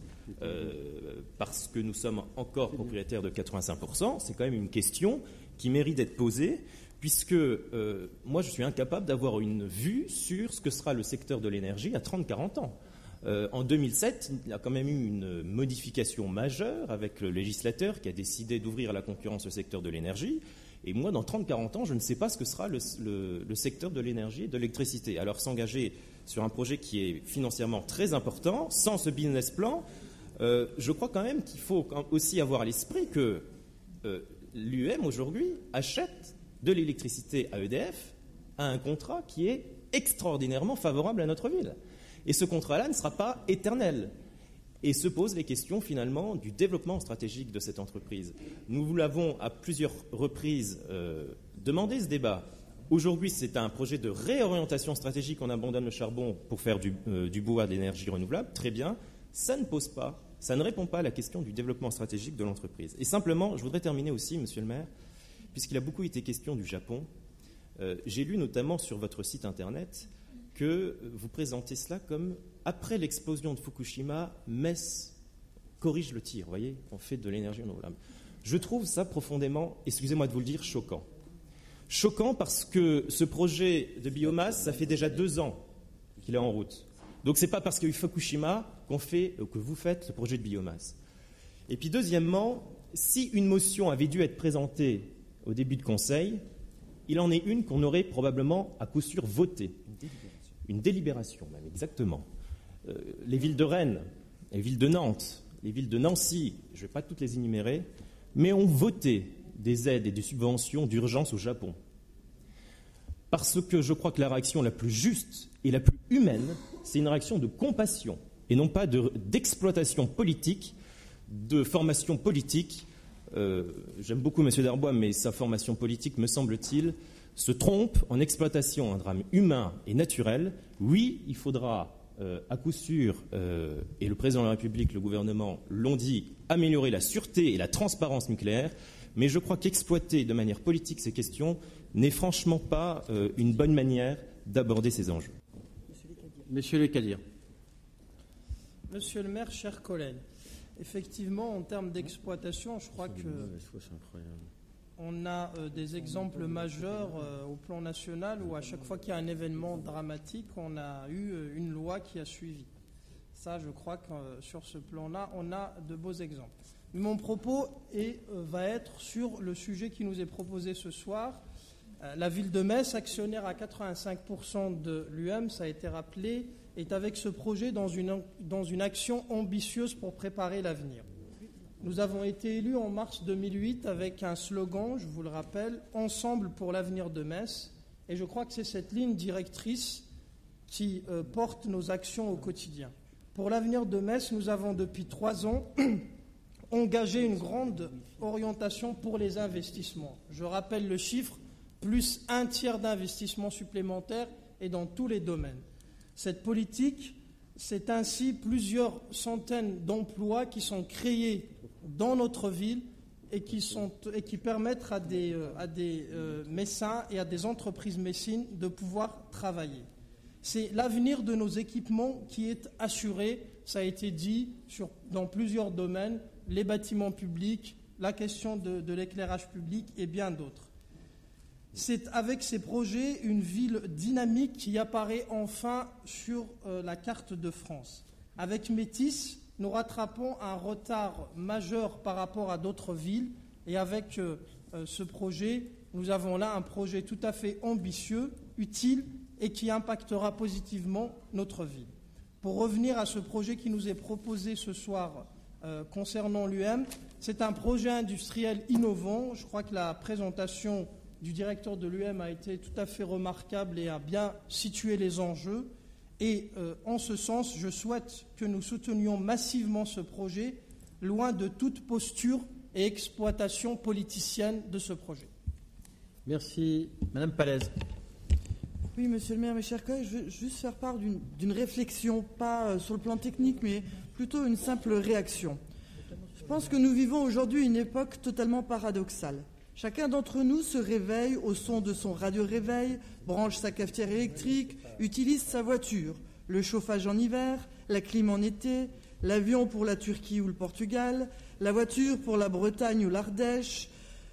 F: parce que nous sommes encore propriétaires de 85%, c'est quand même une question qui mérite d'être posée, puisque moi je suis incapable d'avoir une vue sur ce que sera le secteur de l'énergie à 30-40 ans. En 2007, il y a quand même eu une modification majeure avec le législateur qui a décidé d'ouvrir la concurrence au secteur de l'énergie. Et moi, dans 30-40 ans, je ne sais pas ce que sera le secteur de l'énergie et de l'électricité. Alors s'engager sur un projet qui est financièrement très important, sans ce business plan, je crois quand même qu'il faut aussi avoir à l'esprit que l'UM aujourd'hui achète de l'électricité à EDF à un contrat qui est extraordinairement favorable à notre ville. Et ce contrat-là ne sera pas éternel. Et se posent les questions finalement du développement stratégique de cette entreprise. Nous vous l'avons à plusieurs reprises demandé ce débat. Aujourd'hui, c'est un projet de réorientation stratégique. On abandonne le charbon pour faire du bois, de l'énergie renouvelable. Très bien. Ça ne répond pas à la question du développement stratégique de l'entreprise. Et simplement, je voudrais terminer aussi, monsieur le maire, puisqu'il a beaucoup été question du Japon. J'ai lu notamment sur votre site internet que vous présentez cela comme après l'explosion de Fukushima, Metz corrige le tir, vous voyez, on fait de l'énergie renouvelable. Je trouve ça profondément, excusez-moi de vous le dire, choquant. Choquant parce que ce projet de biomasse, ça fait déjà 2 ans qu'il est en route. Donc ce n'est pas parce qu'il y a eu Fukushima que vous faites ce projet de biomasse. Et puis deuxièmement, si une motion avait dû être présentée au début de conseil, il en est une qu'on aurait probablement à coup sûr votée. Une délibération même, exactement. Les villes de Rennes les villes de Nantes, les villes de Nancy, je ne vais pas toutes les énumérer, mais ont voté des aides et des subventions d'urgence au Japon. Parce que je crois que la réaction la plus juste et la plus humaine, c'est une réaction de compassion et non pas d'exploitation politique, de formation politique. J'aime beaucoup M. Darbois, mais sa formation politique, me semble-t-il, se trompe en exploitation un drame humain et naturel. Oui, il faudra, à coup sûr, et le président de la République, le gouvernement l'ont dit, améliorer la sûreté et la transparence nucléaire, mais je crois qu'exploiter de manière politique ces questions n'est franchement pas une bonne manière d'aborder ces enjeux.
A: Monsieur Le Cadir.
G: Monsieur le maire, chers collègues, effectivement, en termes d'exploitation, je crois qu'on a des exemples majeurs au plan national où à chaque fois qu'il y a un événement dramatique, on a eu une loi qui a suivi. Ça, je crois que sur ce plan-là, on a de beaux exemples. Mon propos va être sur le sujet qui nous est proposé ce soir. La ville de Metz, actionnaire à 85% de l'UM, ça a été rappelé, est avec ce projet dans une action ambitieuse pour préparer l'avenir. Nous avons été élus en mars 2008 avec un slogan, je vous le rappelle, « Ensemble pour l'avenir de Metz ». Et je crois que c'est cette ligne directrice qui porte nos actions au quotidien. Pour l'avenir de Metz, nous avons depuis 3 ans engagé une grande orientation pour les investissements. Je rappelle le chiffre, plus 1/3 d'investissements supplémentaires et dans tous les domaines. Cette politique, c'est ainsi plusieurs centaines d'emplois qui sont créés dans notre ville et qui permettent à des Messins et à des entreprises messines de pouvoir travailler. C'est l'avenir de nos équipements qui est assuré, ça a été dit, dans plusieurs domaines, les bâtiments publics, la question de l'éclairage public et bien d'autres. C'est avec ces projets une ville dynamique qui apparaît enfin sur la carte de France. Avec Métis, nous rattrapons un retard majeur par rapport à d'autres villes et avec ce projet, nous avons là un projet tout à fait ambitieux, utile et qui impactera positivement notre ville. Pour revenir à ce projet qui nous est proposé ce soir concernant l'UM, c'est un projet industriel innovant. Je crois que la présentation du directeur de l'UM a été tout à fait remarquable et a bien situé les enjeux. Et en ce sens, je souhaite que nous soutenions massivement ce projet, loin de toute posture et exploitation politicienne de ce projet.
A: Merci. Madame Palaise.
H: Oui, monsieur le maire, mes chers collègues, je veux juste faire part d'une réflexion, pas sur le plan technique, mais plutôt une simple réaction. Je pense que nous vivons aujourd'hui une époque totalement paradoxale. Chacun d'entre nous se réveille au son de son radio-réveil, branche sa cafetière électrique, utilise sa voiture, le chauffage en hiver, la clim en été, l'avion pour la Turquie ou le Portugal, la voiture pour la Bretagne ou l'Ardèche,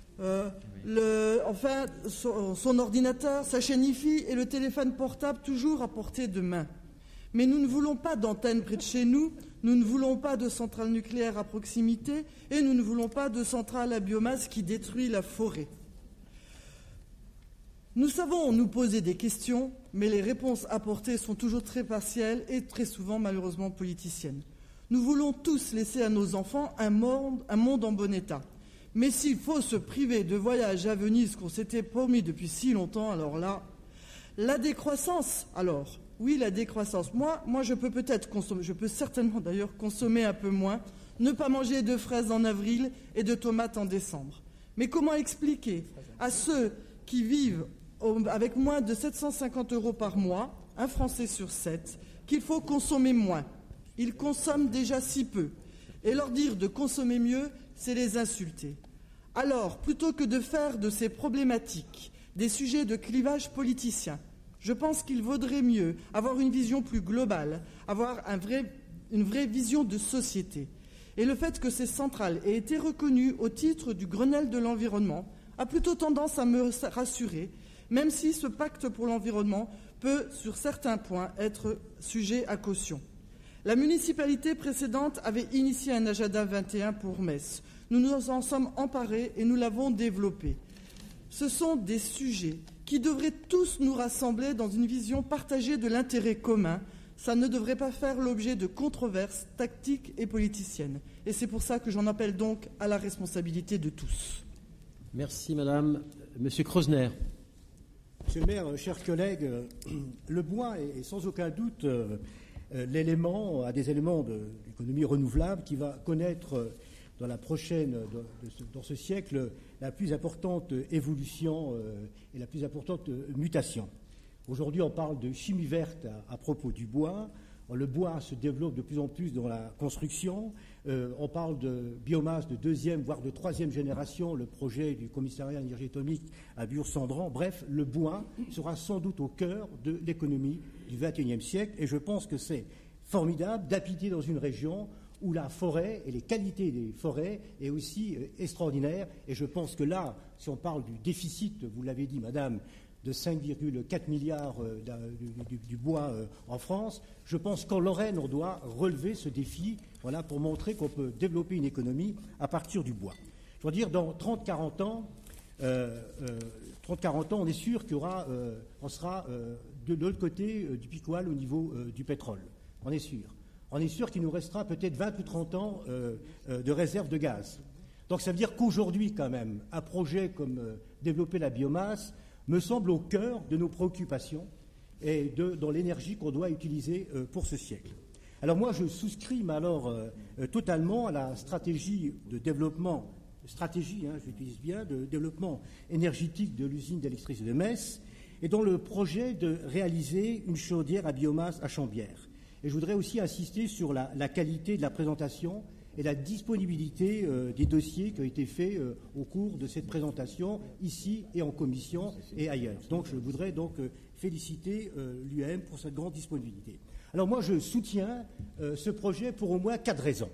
H: son ordinateur, sa chaîne Hi-Fi et le téléphone portable toujours à portée de main. Mais nous ne voulons pas d'antenne près de chez nous, nous ne voulons pas de centrales nucléaires à proximité et nous ne voulons pas de centrales à biomasse qui détruit la forêt. Nous savons nous poser des questions, mais les réponses apportées sont toujours très partielles et très souvent malheureusement politiciennes. Nous voulons tous laisser à nos enfants un monde en bon état. Mais s'il faut se priver de voyages à Venise qu'on s'était promis depuis si longtemps, alors là, la décroissance, alors, oui, la décroissance. Moi, je peux peut-être consommer, je peux certainement d'ailleurs consommer un peu moins, ne pas manger de fraises en avril et de tomates en décembre. Mais comment expliquer à ceux qui vivent avec moins de 750 € par mois, un Français sur 7, qu'il faut consommer moins? Ils consomment déjà si peu. Et leur dire de consommer mieux, c'est les insulter. Alors, plutôt que de faire de ces problématiques des sujets de clivage politicien, je pense qu'il vaudrait mieux avoir une vision plus globale, avoir une vraie vision de société. Et le fait que ces centrales aient été reconnues au titre du Grenelle de l'environnement a plutôt tendance à me rassurer, même si ce pacte pour l'environnement peut, sur certains points, être sujet à caution. La municipalité précédente avait initié un agenda 21 pour Metz. Nous nous en sommes emparés et nous l'avons développé. Ce sont des sujets qui devraient tous nous rassembler dans une vision partagée de l'intérêt commun, Ça ne devrait pas faire l'objet de controverses tactiques et politiciennes. Et c'est pour ça que j'en appelle donc à la responsabilité de tous.
A: Merci, madame. Monsieur Kreuzner.
I: Monsieur le maire, chers collègues, le bois est sans aucun doute un des éléments de l'économie renouvelable qui va connaître dans ce siècle la plus importante évolution et la plus importante mutation. Aujourd'hui, on parle de chimie verte à propos du bois. Le bois se développe de plus en plus dans la construction. On parle de biomasse de deuxième, voire de troisième génération, le projet du commissariat à l'énergie atomique à Bure-Cendran. Bref, le bois sera sans doute au cœur de l'économie du XXIe siècle. Et je pense que c'est formidable d'habiter dans une région où la forêt et les qualités des forêts est aussi extraordinaire. Et je pense que là, si on parle du déficit, vous l'avez dit, madame, de 5,4 milliards du bois en France, je pense qu'en Lorraine, on doit relever ce défi pour montrer qu'on peut développer une économie à partir du bois. Je veux dire, dans 30-40 ans, on est sûr on sera de l'autre côté du Picoal au niveau du pétrole. On est sûr. On est sûr qu'il nous restera peut-être 20 ou 30 ans de réserve de gaz. Donc ça veut dire qu'aujourd'hui, quand même, un projet comme développer la biomasse me semble au cœur de nos préoccupations et dans l'énergie qu'on doit utiliser pour ce siècle. Alors moi, je souscris totalement à la stratégie de développement, j'utilise bien, de développement énergétique de l'usine d'électricité de Metz et dans le projet de réaliser une chaudière à biomasse à Chambières. Et je voudrais aussi insister sur la qualité de la présentation et la disponibilité des dossiers qui ont été faits au cours de cette présentation, ici et en commission et ailleurs. Donc je voudrais féliciter l'UM pour cette grande disponibilité. Alors moi je soutiens ce projet pour au moins 4 raisons.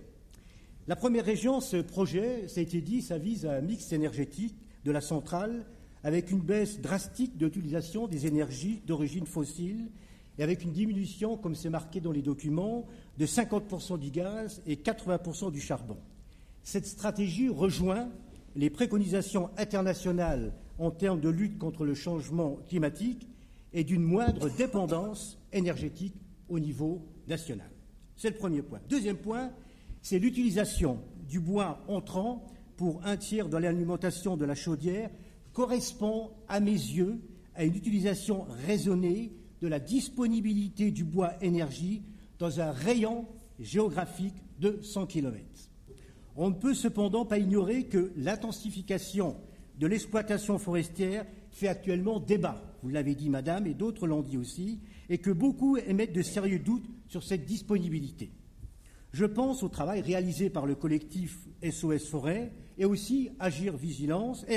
I: La première raison, ce projet, ça a été dit, ça vise à un mix énergétique de la centrale avec une baisse drastique de l'utilisation des énergies d'origine fossile et avec une diminution, comme c'est marqué dans les documents, de 50% du gaz et 80% du charbon. Cette stratégie rejoint les préconisations internationales en termes de lutte contre le changement climatique et d'une moindre dépendance énergétique au niveau national. C'est le premier point. Deuxième point, c'est l'utilisation du bois entrant pour un tiers de l'alimentation de la chaudière correspond, à mes yeux, à une utilisation raisonnée de la disponibilité du bois énergie dans un rayon géographique de 100 km. On ne peut cependant pas ignorer que l'intensification de l'exploitation forestière fait actuellement débat, vous l'avez dit madame et d'autres l'ont dit aussi, et que beaucoup émettent de sérieux doutes sur cette disponibilité. Je pense au travail réalisé par le collectif SOS Forêt et aussi Air Vigilance,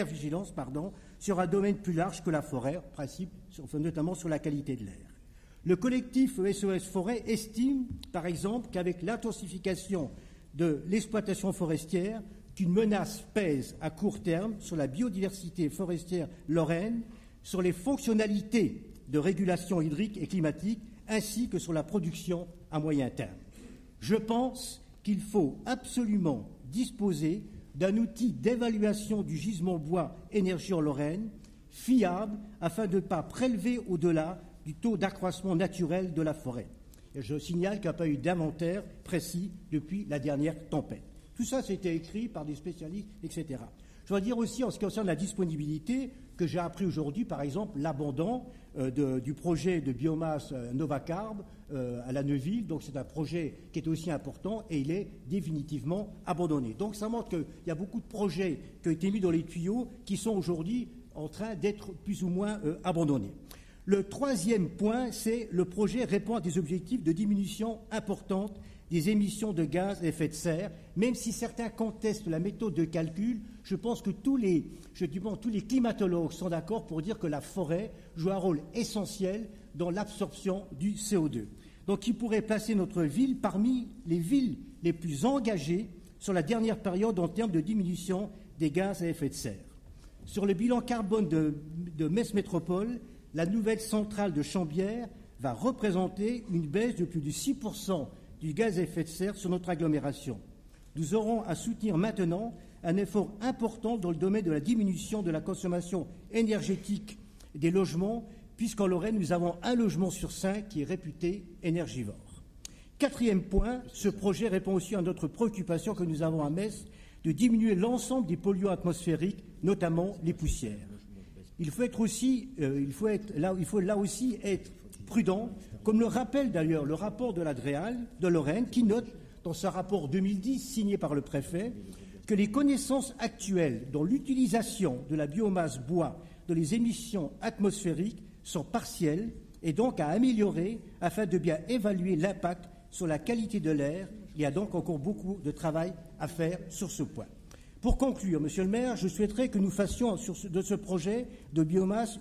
I: sur un domaine plus large que la forêt, notamment sur la qualité de l'air. Le collectif SOS Forêt estime, par exemple, qu'avec l'intensification de l'exploitation forestière, qu'une menace pèse à court terme sur la biodiversité forestière lorraine, sur les fonctionnalités de régulation hydrique et climatique, ainsi que sur la production à moyen terme. Je pense qu'il faut absolument disposer d'un outil d'évaluation du gisement bois énergie en Lorraine fiable afin de ne pas prélever au-delà du taux d'accroissement naturel de la forêt. Et je signale qu'il n'y a pas eu d'inventaire précis depuis la dernière tempête. Tout ça, c'était écrit par des spécialistes, etc. Je dois dire aussi, en ce qui concerne la disponibilité, que j'ai appris aujourd'hui, par exemple, l'abandon du projet de biomasse Novacarb à la Neuville. Donc c'est un projet qui est aussi important et il est définitivement abandonné. Donc ça montre qu'il y a beaucoup de projets qui ont été mis dans les tuyaux qui sont aujourd'hui en train d'être plus ou moins abandonnés. Le troisième point, c'est le projet répond à des objectifs de diminution importante des émissions de gaz à effet de serre, même si certains contestent la méthode de calcul. Je pense que tous les climatologues sont d'accord pour dire que la forêt joue un rôle essentiel dans l'absorption du CO2. Donc il pourrait placer notre ville parmi les villes les plus engagées sur la dernière période en termes de diminution des gaz à effet de serre. Sur le bilan carbone de Metz Métropole, la nouvelle centrale de Chambières va représenter une baisse de plus de 6% du gaz à effet de serre sur notre agglomération. Nous aurons à soutenir maintenant un effort important dans le domaine de la diminution de la consommation énergétique des logements puisqu'en Lorraine, nous avons un logement sur 5 qui est réputé énergivore. 4e point, ce projet répond aussi à notre préoccupation que nous avons à Metz de diminuer l'ensemble des polluants atmosphériques, notamment les poussières. Il faut là aussi être prudent, comme le rappelle d'ailleurs le rapport de la DREAL de Lorraine, qui note dans ce rapport 2010 signé par le préfet que les connaissances actuelles dans l'utilisation de la biomasse bois dans les émissions atmosphériques sont partielles et donc à améliorer afin de bien évaluer l'impact sur la qualité de l'air. Il y a donc encore beaucoup de travail à faire sur ce point. Pour conclure, Monsieur le maire, je souhaiterais que nous fassions de ce projet de biomasse,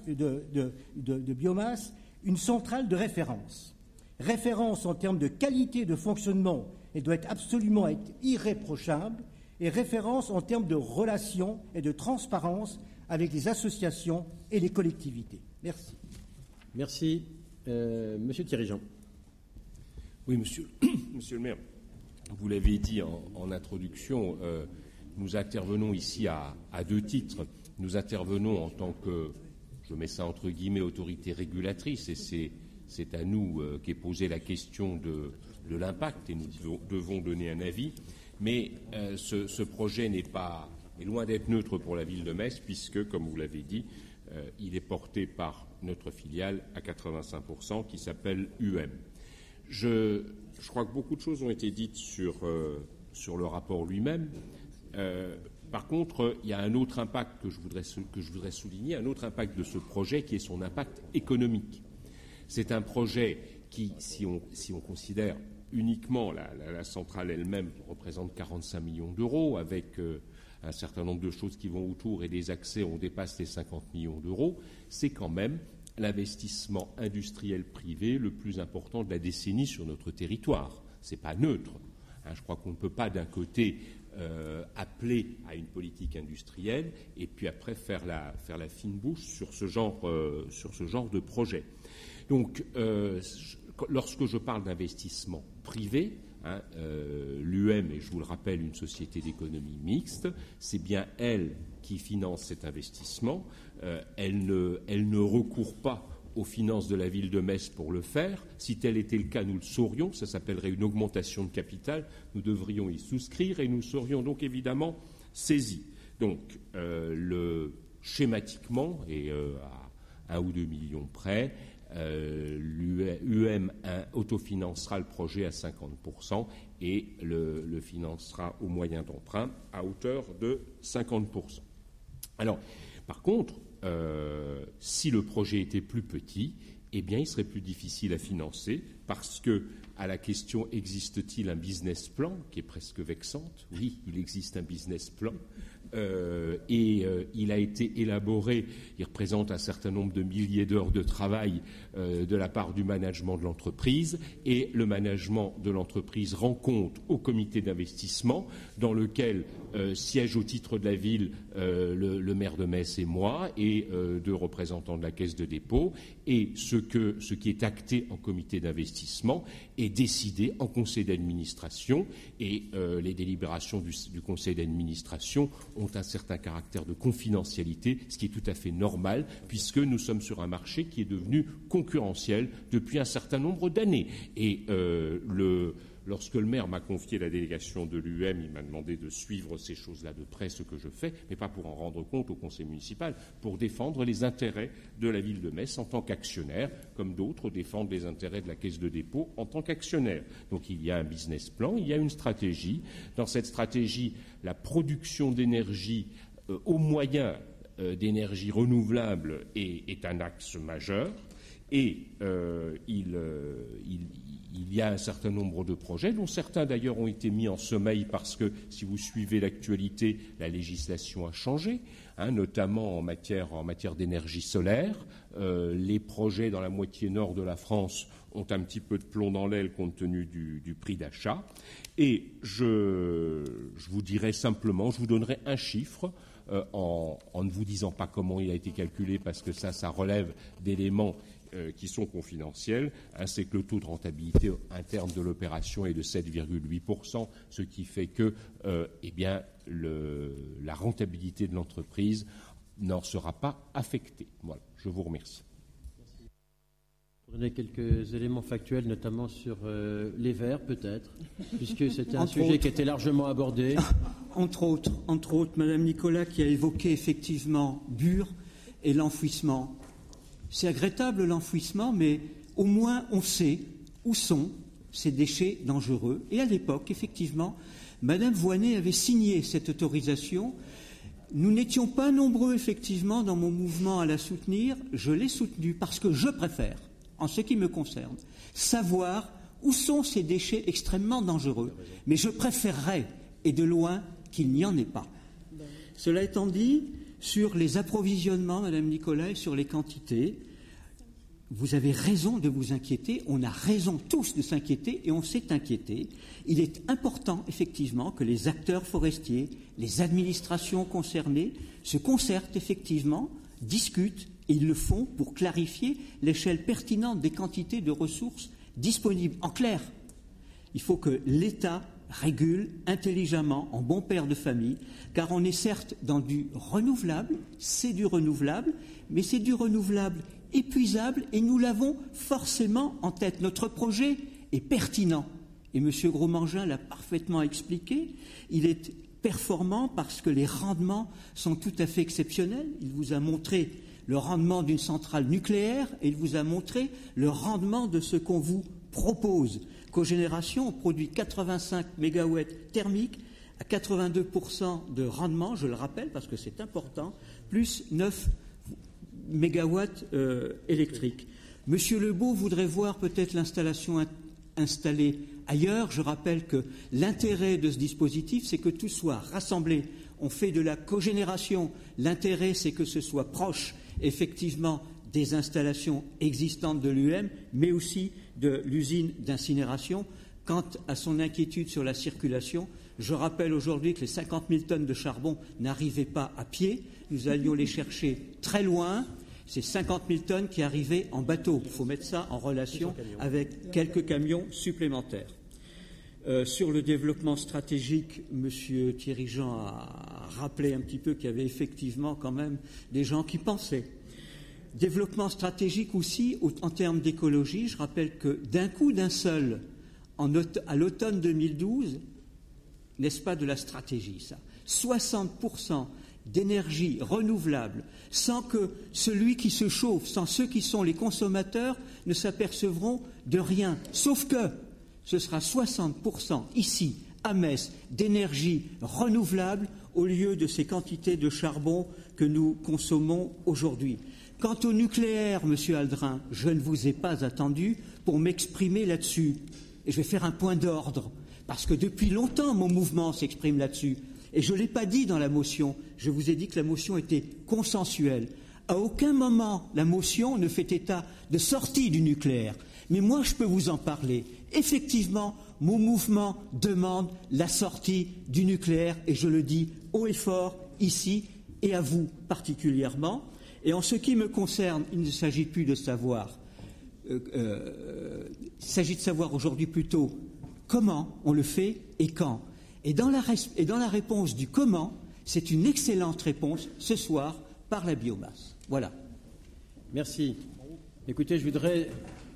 I: une centrale de référence. Référence en termes de qualité de fonctionnement, elle doit absolument être irréprochable, et référence en termes de relations et de transparence avec les associations et les collectivités. Merci.
A: Merci. Monsieur Thierry-Jean.
J: Oui, monsieur le maire, vous l'avez dit en introduction, nous intervenons ici à 2 titres. Nous intervenons en tant que, je mets ça entre guillemets, autorité régulatrice, et c'est à nous qu'est posée la question de l'impact, et nous devons donner un avis. Mais ce projet est loin d'être neutre pour la ville de Metz, puisque, comme vous l'avez dit, il est porté par notre filiale à 85% qui s'appelle UM. Je crois que beaucoup de choses ont été dites sur le rapport lui-même. Par contre, il y a un autre impact que je voudrais souligner, un autre impact de ce projet qui est son impact économique. C'est un projet qui, si on considère uniquement la centrale elle-même, représente 45 millions d'euros, avec un certain nombre de choses qui vont autour et des accès, on dépasse les 50 millions d'euros. C'est quand même l'investissement industriel privé le plus important de la décennie sur notre territoire. Ce n'est pas neutre. Je crois qu'on ne peut pas d'un côté appeler à une politique industrielle et puis après faire la fine bouche sur ce genre de projet. Donc, lorsque je parle d'investissement privé, l'UM est, je vous le rappelle, une société d'économie mixte, c'est bien elle qui finance cet investissement. Elle ne recourt pas aux finances de la ville de Metz pour le faire. Si tel était le cas, nous le saurions. Ça s'appellerait une augmentation de capital. Nous devrions y souscrire et nous serions donc évidemment saisis. Donc, schématiquement, et à 1 ou 2 millions près, l'UM autofinancera le projet à 50% et le financera au moyen d'emprunt à hauteur de 50%. Alors, par contre, si le projet était plus petit, eh bien, il serait plus difficile à financer parce que, à la question existe-t-il un business plan, qui est presque vexante, oui, il existe un business plan. Il a été élaboré, il représente un certain nombre de milliers d'heures de travail de la part du management de l'entreprise, et le management de l'entreprise rend compte au comité d'investissement dans lequel siègent au titre de la ville le maire de Metz et moi et 2 représentants de la caisse de dépôt, et ce qui est acté en comité d'investissement est décidé en conseil d'administration, et les délibérations du conseil d'administration ont un certain caractère de confidentialité, ce qui est tout à fait normal, puisque nous sommes sur un marché qui est devenu concurrentiel depuis un certain nombre d'années. Et lorsque le maire m'a confié la délégation de l'UM, il m'a demandé de suivre ces choses-là de près, ce que je fais, mais pas pour en rendre compte au conseil municipal, pour défendre les intérêts de la ville de Metz en tant qu'actionnaire, comme d'autres défendent les intérêts de la caisse de dépôt en tant qu'actionnaire. Donc il y a un business plan, il y a une stratégie. Dans cette stratégie, la production d'énergie au moyen d'énergie renouvelable est un axe majeur. Et il y a un certain nombre de projets, dont certains d'ailleurs ont été mis en sommeil parce que, si vous suivez l'actualité, la législation a changé, notamment en matière d'énergie solaire. Les projets dans la moitié nord de la France ont un petit peu de plomb dans l'aile compte tenu du prix d'achat. Et je vous dirai simplement, je vous donnerai un chiffre, en ne vous disant pas comment il a été calculé, parce que ça relève d'éléments qui sont confidentiels, c'est que le taux de rentabilité interne de l'opération est de 7,8%, ce qui fait que la rentabilité de l'entreprise n'en sera pas affectée. Voilà, je vous remercie.
A: Pour donner quelques éléments factuels, notamment sur les verts, peut-être, puisque c'était un sujet qui était largement abordé.
B: Entre autres, Madame Nicolas qui a évoqué effectivement Bure et l'enfouissement. C'est regrettable l'enfouissement, mais au moins on sait où sont ces déchets dangereux. Et à l'époque, effectivement, Madame Voynet avait signé cette autorisation. Nous n'étions pas nombreux, effectivement, dans mon mouvement à la soutenir. Je l'ai soutenue parce que je préfère, en ce qui me concerne, savoir où sont ces déchets extrêmement dangereux. Mais je préférerais, et de loin, qu'il n'y en ait pas. Cela étant dit, sur les approvisionnements, Madame Nicolas, et sur les quantités, vous avez raison de vous inquiéter, on a raison tous de s'inquiéter et on s'est inquiété. Il est important, effectivement, que les acteurs forestiers, les administrations concernées se concertent, effectivement, discutent, et ils le font pour clarifier l'échelle pertinente des quantités de ressources disponibles. En clair, il faut que l'État régule intelligemment, en bon père de famille, car on est certes dans du renouvelable, c'est du renouvelable, mais c'est du renouvelable épuisable et nous l'avons forcément en tête. Notre projet est pertinent et M. Grosmangin l'a parfaitement expliqué. Il est performant parce que les rendements sont tout à fait exceptionnels. Il vous a montré le rendement d'une centrale nucléaire et il vous a montré le rendement de ce qu'on vous propose. Cogénération, on produit 85 MW thermiques à 82% de rendement, je le rappelle parce que c'est important, plus 9 mégawatts électriques. Monsieur Lebeau voudrait voir peut-être l'installation installée ailleurs. Je rappelle que l'intérêt de ce dispositif, c'est que tout soit rassemblé. On fait de la cogénération. L'intérêt, c'est que ce soit proche, effectivement, des installations existantes de l'UM, mais aussi de l'usine d'incinération. Quant à son inquiétude sur la circulation, je rappelle aujourd'hui que les 50 000 tonnes de charbon n'arrivaient pas à pied. Nous allions les chercher très loin. C'est 50 000 tonnes qui arrivaient en bateau. Il faut mettre ça en relation avec quelques camions supplémentaires. Sur le développement stratégique, M. Thierry Jean a rappelé un petit peu qu'il y avait effectivement quand même des gens qui pensaient. Développement stratégique aussi en termes d'écologie. Je rappelle que d'un coup, d'un seul, à l'automne 2012, n'est-ce pas de la stratégie, ça ? 60% d'énergie renouvelable, sans que celui qui se chauffe, sans ceux qui sont les consommateurs, ne s'apercevront de rien. Sauf que ce sera 60% ici, à Metz, d'énergie renouvelable au lieu de ces quantités de charbon que nous consommons aujourd'hui. Quant au nucléaire, Monsieur Aldrin, je ne vous ai pas attendu pour m'exprimer là-dessus. Et je vais faire un point d'ordre, parce que depuis longtemps, mon mouvement s'exprime là-dessus. Et je ne l'ai pas dit dans la motion, je vous ai dit que la motion était consensuelle. À aucun moment, la motion ne fait état de sortie du nucléaire. Mais moi, je peux vous en parler. Effectivement, mon mouvement demande la sortie du nucléaire, et je le dis haut et fort, ici, et à vous particulièrement. Et en ce qui me concerne, il ne s'agit plus de savoir, il s'agit de savoir aujourd'hui plutôt comment on le fait et quand. Et dans la réponse du comment, c'est une excellente réponse ce soir par la biomasse. Voilà.
A: Merci. Écoutez, je voudrais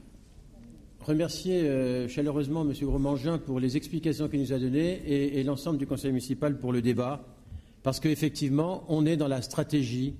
A: remercier chaleureusement M. Grosmangin pour les explications qu'il nous a données et l'ensemble du conseil municipal pour le débat, parce qu'effectivement, on est dans la stratégie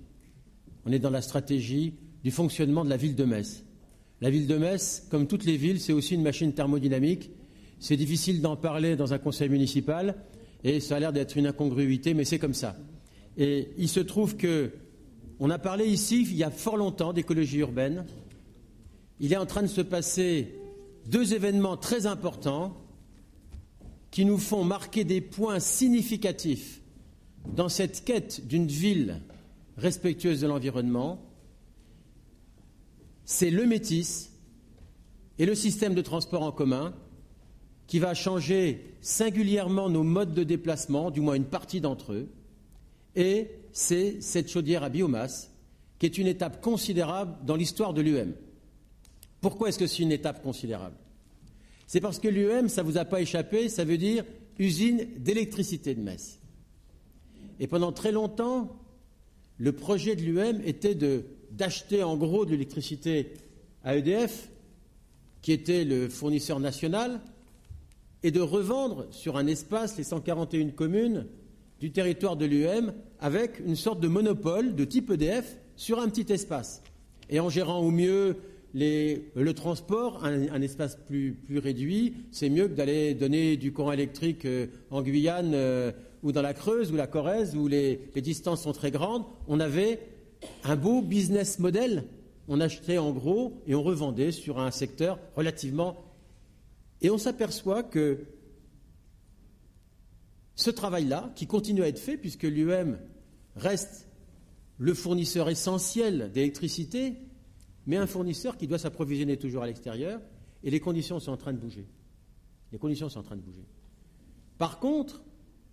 A: du fonctionnement de la ville de Metz. La ville de Metz, comme toutes les villes, c'est aussi une machine thermodynamique. C'est difficile d'en parler dans un conseil municipal et ça a l'air d'être une incongruité, mais c'est comme ça. Et il se trouve qu'on a parlé ici, il y a fort longtemps, d'écologie urbaine. Il est en train de se passer 2 événements très importants qui nous font marquer des points significatifs dans cette quête d'une ville respectueuse de l'environnement. C'est le Métis et le système de transport en commun qui va changer singulièrement nos modes de déplacement, du moins une partie d'entre eux, et c'est cette chaudière à biomasse qui est une étape considérable dans l'histoire de l'UM. Pourquoi est-ce que c'est une étape considérable ? C'est parce que l'UM, ça ne vous a pas échappé, ça veut dire usine d'électricité de Metz. Et pendant très longtemps, le projet de l'UM était d'acheter en gros de l'électricité à EDF qui était le fournisseur national, et de revendre sur un espace les 141 communes du territoire de l'UEM avec une sorte de monopole de type EDF sur un petit espace. Et en gérant au mieux le transport, un espace plus réduit, c'est mieux que d'aller donner du courant électrique en Guyane ou dans la Creuse ou la Corrèze où les distances sont très grandes. On avait un beau business model. On achetait en gros et on revendait sur un secteur relativement... Et on s'aperçoit que ce travail-là, qui continue à être fait, puisque l'UEM reste le fournisseur essentiel d'électricité, mais un fournisseur qui doit s'approvisionner toujours à l'extérieur, et les conditions sont en train de bouger. Par contre,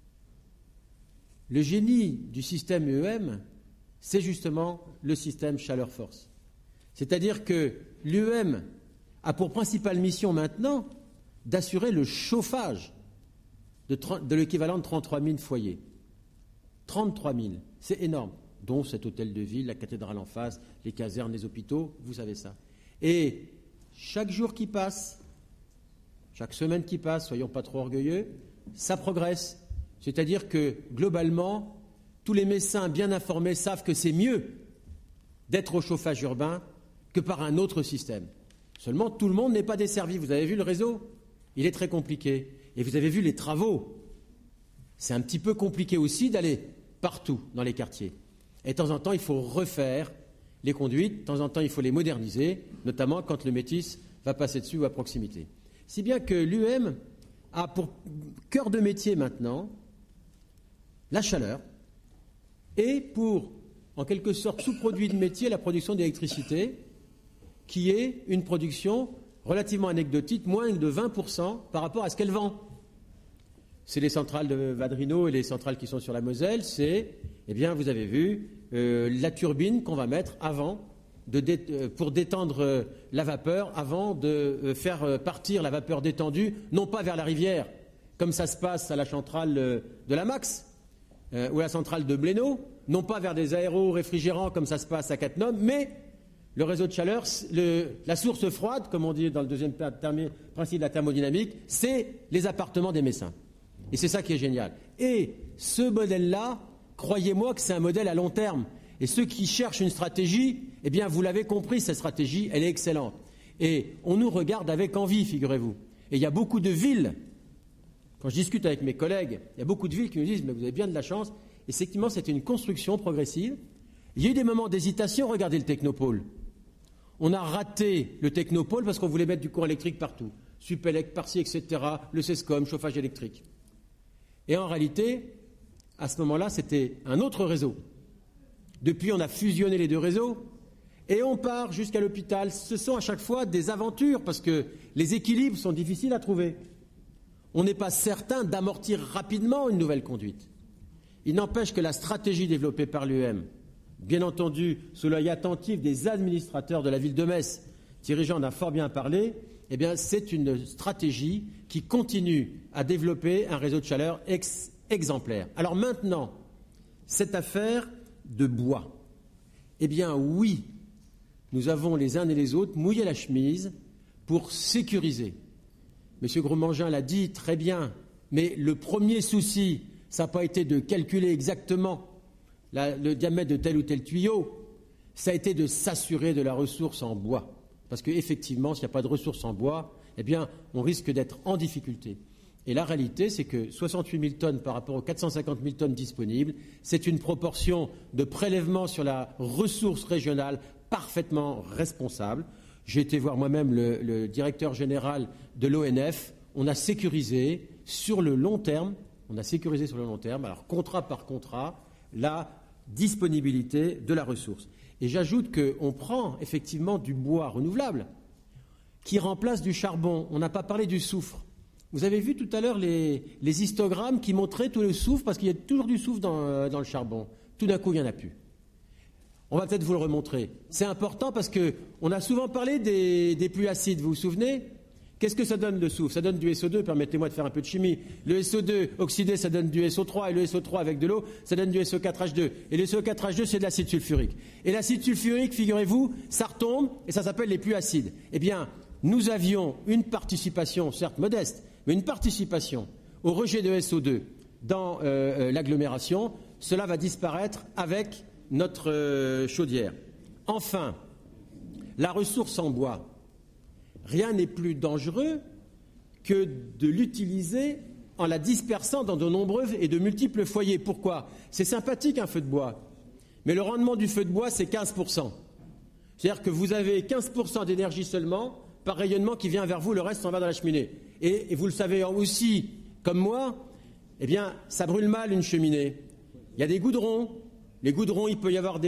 A: le génie du système UEM, c'est justement le système chaleur-force. C'est-à-dire que l'UEM a pour principale mission maintenant d'assurer le chauffage de l'équivalent de 33 000 foyers. 33 000, c'est énorme, dont cet hôtel de ville, la cathédrale en face, les casernes, les hôpitaux, vous savez ça. Et chaque jour qui passe, chaque semaine qui passe, soyons pas trop orgueilleux, ça progresse. C'est-à-dire que, globalement, tous les médecins bien informés savent que c'est mieux d'être au chauffage urbain que par un autre système. Seulement, tout le monde n'est pas desservi. Vous avez vu le réseau ? Il est très compliqué. Et vous avez vu les travaux. C'est un petit peu compliqué aussi d'aller partout dans les quartiers. Et de temps en temps, il faut refaire les conduites. De temps en temps, il faut les moderniser, notamment quand le métis va passer dessus ou à proximité. Si bien que l'UEM a pour cœur de métier maintenant la chaleur et pour, en quelque sorte, sous-produit de métier, la production d'électricité, qui est une production relativement anecdotique, moins de 20% par rapport à ce qu'elle vend. C'est les centrales de Vadrino et les centrales qui sont sur la Moselle, c'est, eh bien, vous avez vu, la turbine qu'on va mettre avant, pour détendre la vapeur, avant de faire partir la vapeur détendue, non pas vers la rivière, comme ça se passe à la centrale de la Max, ou à la centrale de Blénaud, non pas vers des aéro-réfrigérants, comme ça se passe à Cattenom, mais le réseau de chaleur, la source froide, comme on dit dans le deuxième principe de la thermodynamique, c'est les appartements des médecins. Et c'est ça qui est génial. Et ce modèle-là, croyez-moi que c'est un modèle à long terme. Et ceux qui cherchent une stratégie, eh bien, vous l'avez compris, cette stratégie, elle est excellente. Et on nous regarde avec envie, figurez-vous. Et il y a beaucoup de villes, quand je discute avec mes collègues, il y a beaucoup de villes qui nous disent « mais vous avez bien de la chance ». Effectivement, c'était une construction progressive. Il y a eu des moments d'hésitation, regardez le technopôle. On a raté le technopôle parce qu'on voulait mettre du courant électrique partout. Supélec, par-ci, etc., le CESCOM, chauffage électrique. Et en réalité, à ce moment-là, c'était un autre réseau. Depuis, on a fusionné les deux réseaux et on part jusqu'à l'hôpital. Ce sont à chaque fois des aventures parce que les équilibres sont difficiles à trouver. On n'est pas certain d'amortir rapidement une nouvelle conduite. Il n'empêche que la stratégie développée par l'UEM, bien entendu, sous l'œil attentif des administrateurs de la ville de Metz, Thierry Jean en a fort bien parlé, eh bien, c'est une stratégie qui continue à développer un réseau de chaleur exemplaire. Alors maintenant, cette affaire de bois, eh bien oui, nous avons les uns et les autres mouillé la chemise pour sécuriser. M. Grosmangin l'a dit très bien, mais le premier souci, ça n'a pas été de calculer exactement le diamètre de tel ou tel tuyau, ça a été de s'assurer de la ressource en bois. Parce qu'effectivement, s'il n'y a pas de ressource en bois, eh bien, on risque d'être en difficulté. Et la réalité, c'est que 68 000 tonnes par rapport aux 450 000 tonnes disponibles, c'est une proportion de prélèvement sur la ressource régionale parfaitement responsable. J'ai été voir moi-même le directeur général de l'ONF. On a sécurisé sur le long terme, alors contrat par contrat, la disponibilité de la ressource. Et j'ajoute qu'on prend effectivement du bois renouvelable qui remplace du charbon. On n'a pas parlé du soufre. Vous avez vu tout à l'heure les histogrammes qui montraient tout le soufre, parce qu'il y a toujours du soufre dans le charbon. Tout d'un coup, il n'y en a plus. On va peut-être vous le remontrer. C'est important parce qu'on a souvent parlé des pluies acides, vous vous souvenez ? Qu'est-ce que ça donne le soufre ? Ça donne du SO2, permettez-moi de faire un peu de chimie. Le SO2 oxydé, ça donne du SO3, et le SO3 avec de l'eau, ça donne du SO4H2. Et le SO4H2, c'est de l'acide sulfurique. Et l'acide sulfurique, figurez-vous, ça retombe, et ça s'appelle les pluies acides. Eh bien, nous avions une participation, certes modeste, mais une participation au rejet de SO2 dans l'agglomération, cela va disparaître avec notre chaudière. Enfin, la ressource en bois. Rien n'est plus dangereux que de l'utiliser en la dispersant dans de nombreux et de multiples foyers. Pourquoi? C'est sympathique un feu de bois, mais le rendement du feu de bois, c'est 15%. C'est-à-dire que vous avez 15% d'énergie seulement par rayonnement qui vient vers vous, le reste s'en va dans la cheminée. Et vous le savez aussi, comme moi, eh bien, ça brûle mal une cheminée. Il y a des goudrons. Les goudrons, il peut y avoir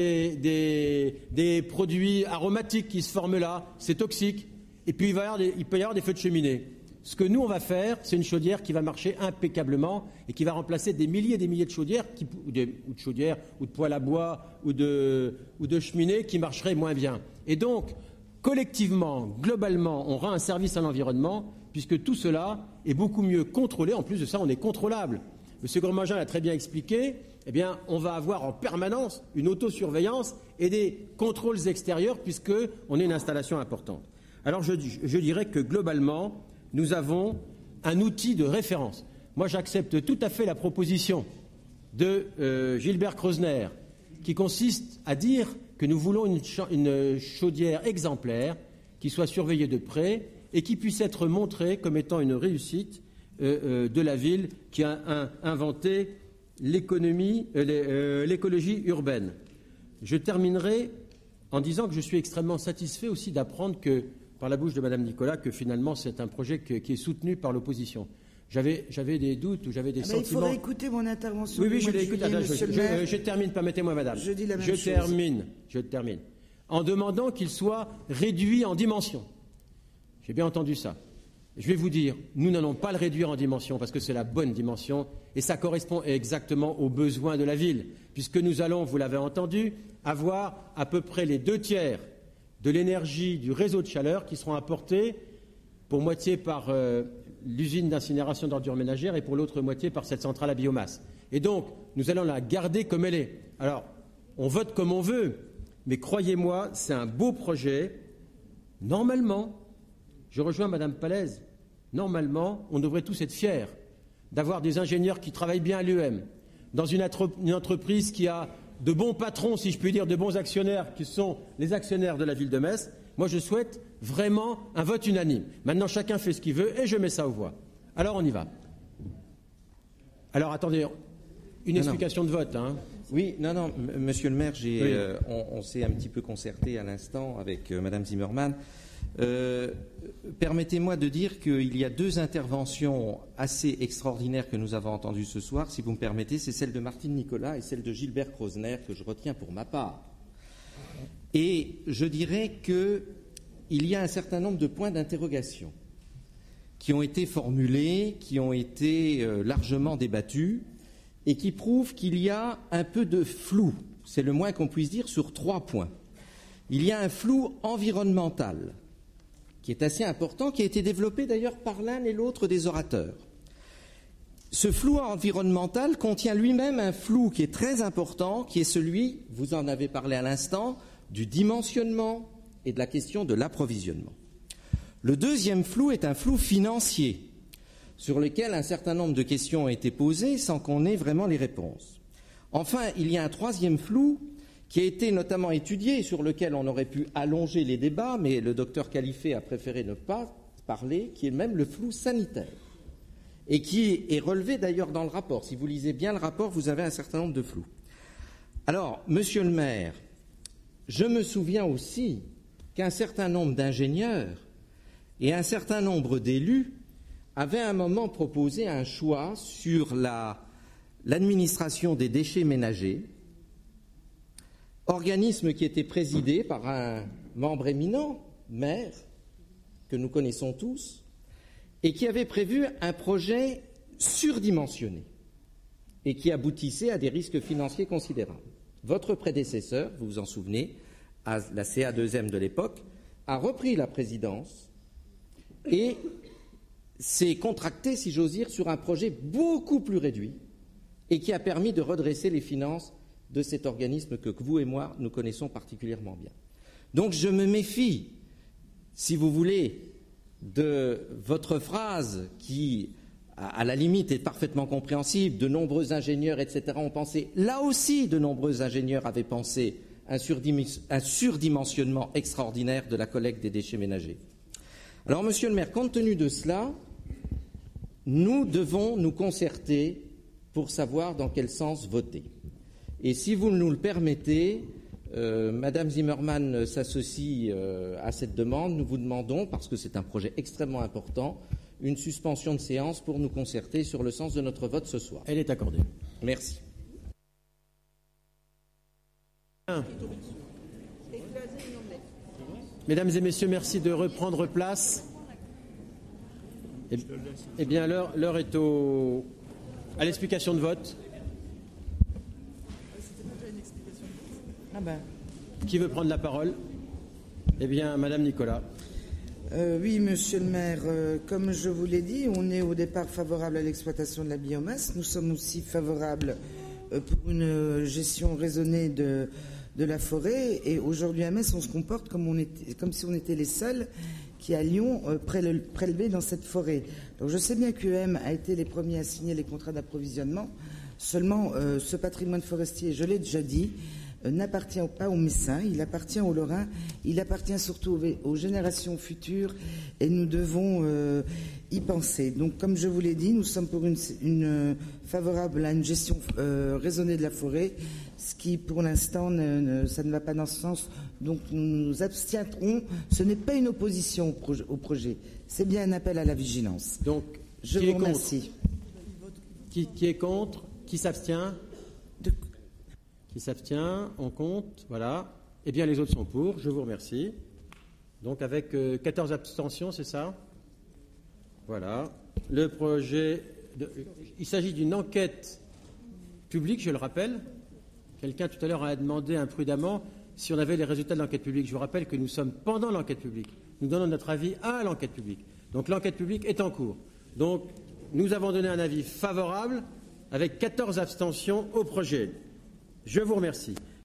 A: des produits aromatiques qui se forment là, c'est toxique. Et puis il peut y avoir des feux de cheminée. Ce que nous, on va faire, c'est une chaudière qui va marcher impeccablement et qui va remplacer des milliers et des milliers de chaudières, ou de chaudières, ou de poêles à bois, ou de cheminées qui marcheraient moins bien. Et donc, collectivement, globalement, on rend un service à l'environnement, puisque tout cela est beaucoup mieux contrôlé. En plus de ça, on est contrôlable. M. Grosjean l'a très bien expliqué. Eh bien, on va avoir en permanence une autosurveillance et des contrôles extérieurs, puisqu'on est une installation importante. Alors, je dirais que globalement, nous avons un outil de référence. Moi, j'accepte tout à fait la proposition de Gilbert Krosner, qui consiste à dire que nous voulons une chaudière exemplaire qui soit surveillée de près et qui puisse être montrée comme étant une réussite de la ville qui a inventé l'écologie urbaine. Je terminerai en disant que je suis extrêmement satisfait aussi d'apprendre que, par la bouche de Mme Nicolas, que finalement c'est un projet qui est soutenu par l'opposition. J'avais des doutes ou j'avais des sentiments. Il
D: faudrait écouter mon intervention.
A: Oui, je l'ai écouté. Je termine, permettez-moi, madame.
D: Je dis la même chose.
A: Je termine. En demandant qu'il soit réduit en dimension. J'ai bien entendu ça. Je vais vous dire, nous n'allons pas le réduire en dimension parce que c'est la bonne dimension et ça correspond exactement aux besoins de la ville, puisque nous allons, vous l'avez entendu, avoir à peu près les 2/3 de l'énergie du réseau de chaleur qui seront apportés pour moitié par l'usine d'incinération d'ordures ménagères et pour l'autre moitié par cette centrale à biomasse. Et donc, nous allons la garder comme elle est. Alors, on vote comme on veut, mais croyez-moi, c'est un beau projet. Normalement, je rejoins Mme Palaise, normalement, on devrait tous être fiers d'avoir des ingénieurs qui travaillent bien à l'UM, dans une entreprise qui a de bons patrons, si je puis dire, de bons actionnaires, qui sont les actionnaires de la ville de Metz. Moi, je souhaite vraiment un vote unanime. Maintenant, chacun fait ce qu'il veut et je mets ça aux voix. Alors, on y va. Alors, attendez, une explication de vote. Hein.
F: Oui, non, monsieur le maire, on s'est un petit peu concerté à l'instant avec Mme Zimmermann. Permettez-moi de dire qu'il y a 2 interventions assez extraordinaires que nous avons entendues ce soir, si vous me permettez, c'est celle de Martine Nicolas et celle de Gilbert Krosner que je retiens pour ma part. Et je dirais qu'il y a un certain nombre de points d'interrogation qui ont été formulés, qui ont été largement débattus et qui prouvent qu'il y a un peu de flou, c'est le moins qu'on puisse dire, sur 3 points. Il y a un flou environnemental qui est assez important, qui a été développé d'ailleurs par l'un et l'autre des orateurs. Ce flou environnemental contient lui-même un flou qui est très important, qui est celui, vous en avez parlé à l'instant, du dimensionnement et de la question de l'approvisionnement. Le deuxième flou est un flou financier, sur lequel un certain nombre de questions ont été posées sans qu'on ait vraiment les réponses. Enfin, il y a un troisième flou qui a été notamment étudié et sur lequel on aurait pu allonger les débats, mais le docteur Khalifé a préféré ne pas parler, qui est même le flou sanitaire, et qui est relevé d'ailleurs dans le rapport. Si vous lisez bien le rapport, vous avez un certain nombre de flous. Alors, monsieur le maire, je me souviens aussi qu'un certain nombre d'ingénieurs et un certain nombre d'élus avaient à un moment proposé un choix sur l'administration des déchets ménagers, organisme qui était présidé par un membre éminent, maire, que nous connaissons tous, et qui avait prévu un projet surdimensionné et qui aboutissait à des risques financiers considérables. Votre prédécesseur, vous vous en souvenez, à la CA2M de l'époque, a repris la présidence et s'est contracté, si j'ose dire, sur un projet beaucoup plus réduit et qui a permis de redresser les finances de cet organisme que vous et moi, nous connaissons particulièrement bien. Donc je me méfie, si vous voulez,
K: de votre phrase qui, à la limite, est parfaitement compréhensible. De nombreux ingénieurs, etc., ont pensé. Là aussi, de nombreux ingénieurs avaient pensé un surdimensionnement extraordinaire de la collecte des déchets ménagers. Alors, Monsieur le maire, compte tenu de cela, nous devons nous concerter pour savoir dans quel sens voter. Et si vous nous le permettez, Madame Zimmermann s'associe à cette demande. Nous vous demandons, parce que c'est un projet extrêmement important, une suspension de séance pour nous concerter sur le sens de notre vote ce soir.
A: Elle est accordée.
K: Merci.
A: Mesdames et messieurs, merci de reprendre place. Eh bien, l'heure est à l'explication de vote. Qui veut prendre la parole? Eh bien, Madame Nicolas.
D: Oui, Monsieur le maire, comme je vous l'ai dit, on est au départ favorable à l'exploitation de la biomasse. Nous sommes aussi favorables pour une gestion raisonnée de la forêt. Et aujourd'hui à Metz, on se comporte comme si on était les seuls qui allions prélever dans cette forêt. Donc je sais bien qu'UEM a été les premiers à signer les contrats d'approvisionnement. Seulement, ce patrimoine forestier, je l'ai déjà dit, n'appartient pas aux Messins, il appartient aux Lorrains, il appartient surtout aux générations futures et nous devons y penser. Donc, comme je vous l'ai dit, nous sommes pour une favorable à une gestion raisonnée de la forêt, ce qui, pour l'instant, ça ne va pas dans ce sens. Donc, nous nous abstiendrons. Ce n'est pas une opposition au projet, c'est bien un appel à la vigilance.
A: Donc,
D: je vous remercie.
A: Qui est contre? Qui s'abstient? Qui s'abstient? On compte. Voilà. Eh bien, les autres sont pour. Je vous remercie. Donc, avec 14 abstentions, c'est ça? Voilà. Le projet... Il s'agit d'une enquête publique, je le rappelle. Quelqu'un tout à l'heure a demandé imprudemment si on avait les résultats de l'enquête publique. Je vous rappelle que nous sommes pendant l'enquête publique. Nous donnons notre avis à l'enquête publique. Donc, l'enquête publique est en cours. Donc, nous avons donné un avis favorable avec 14 abstentions au projet. Je vous remercie.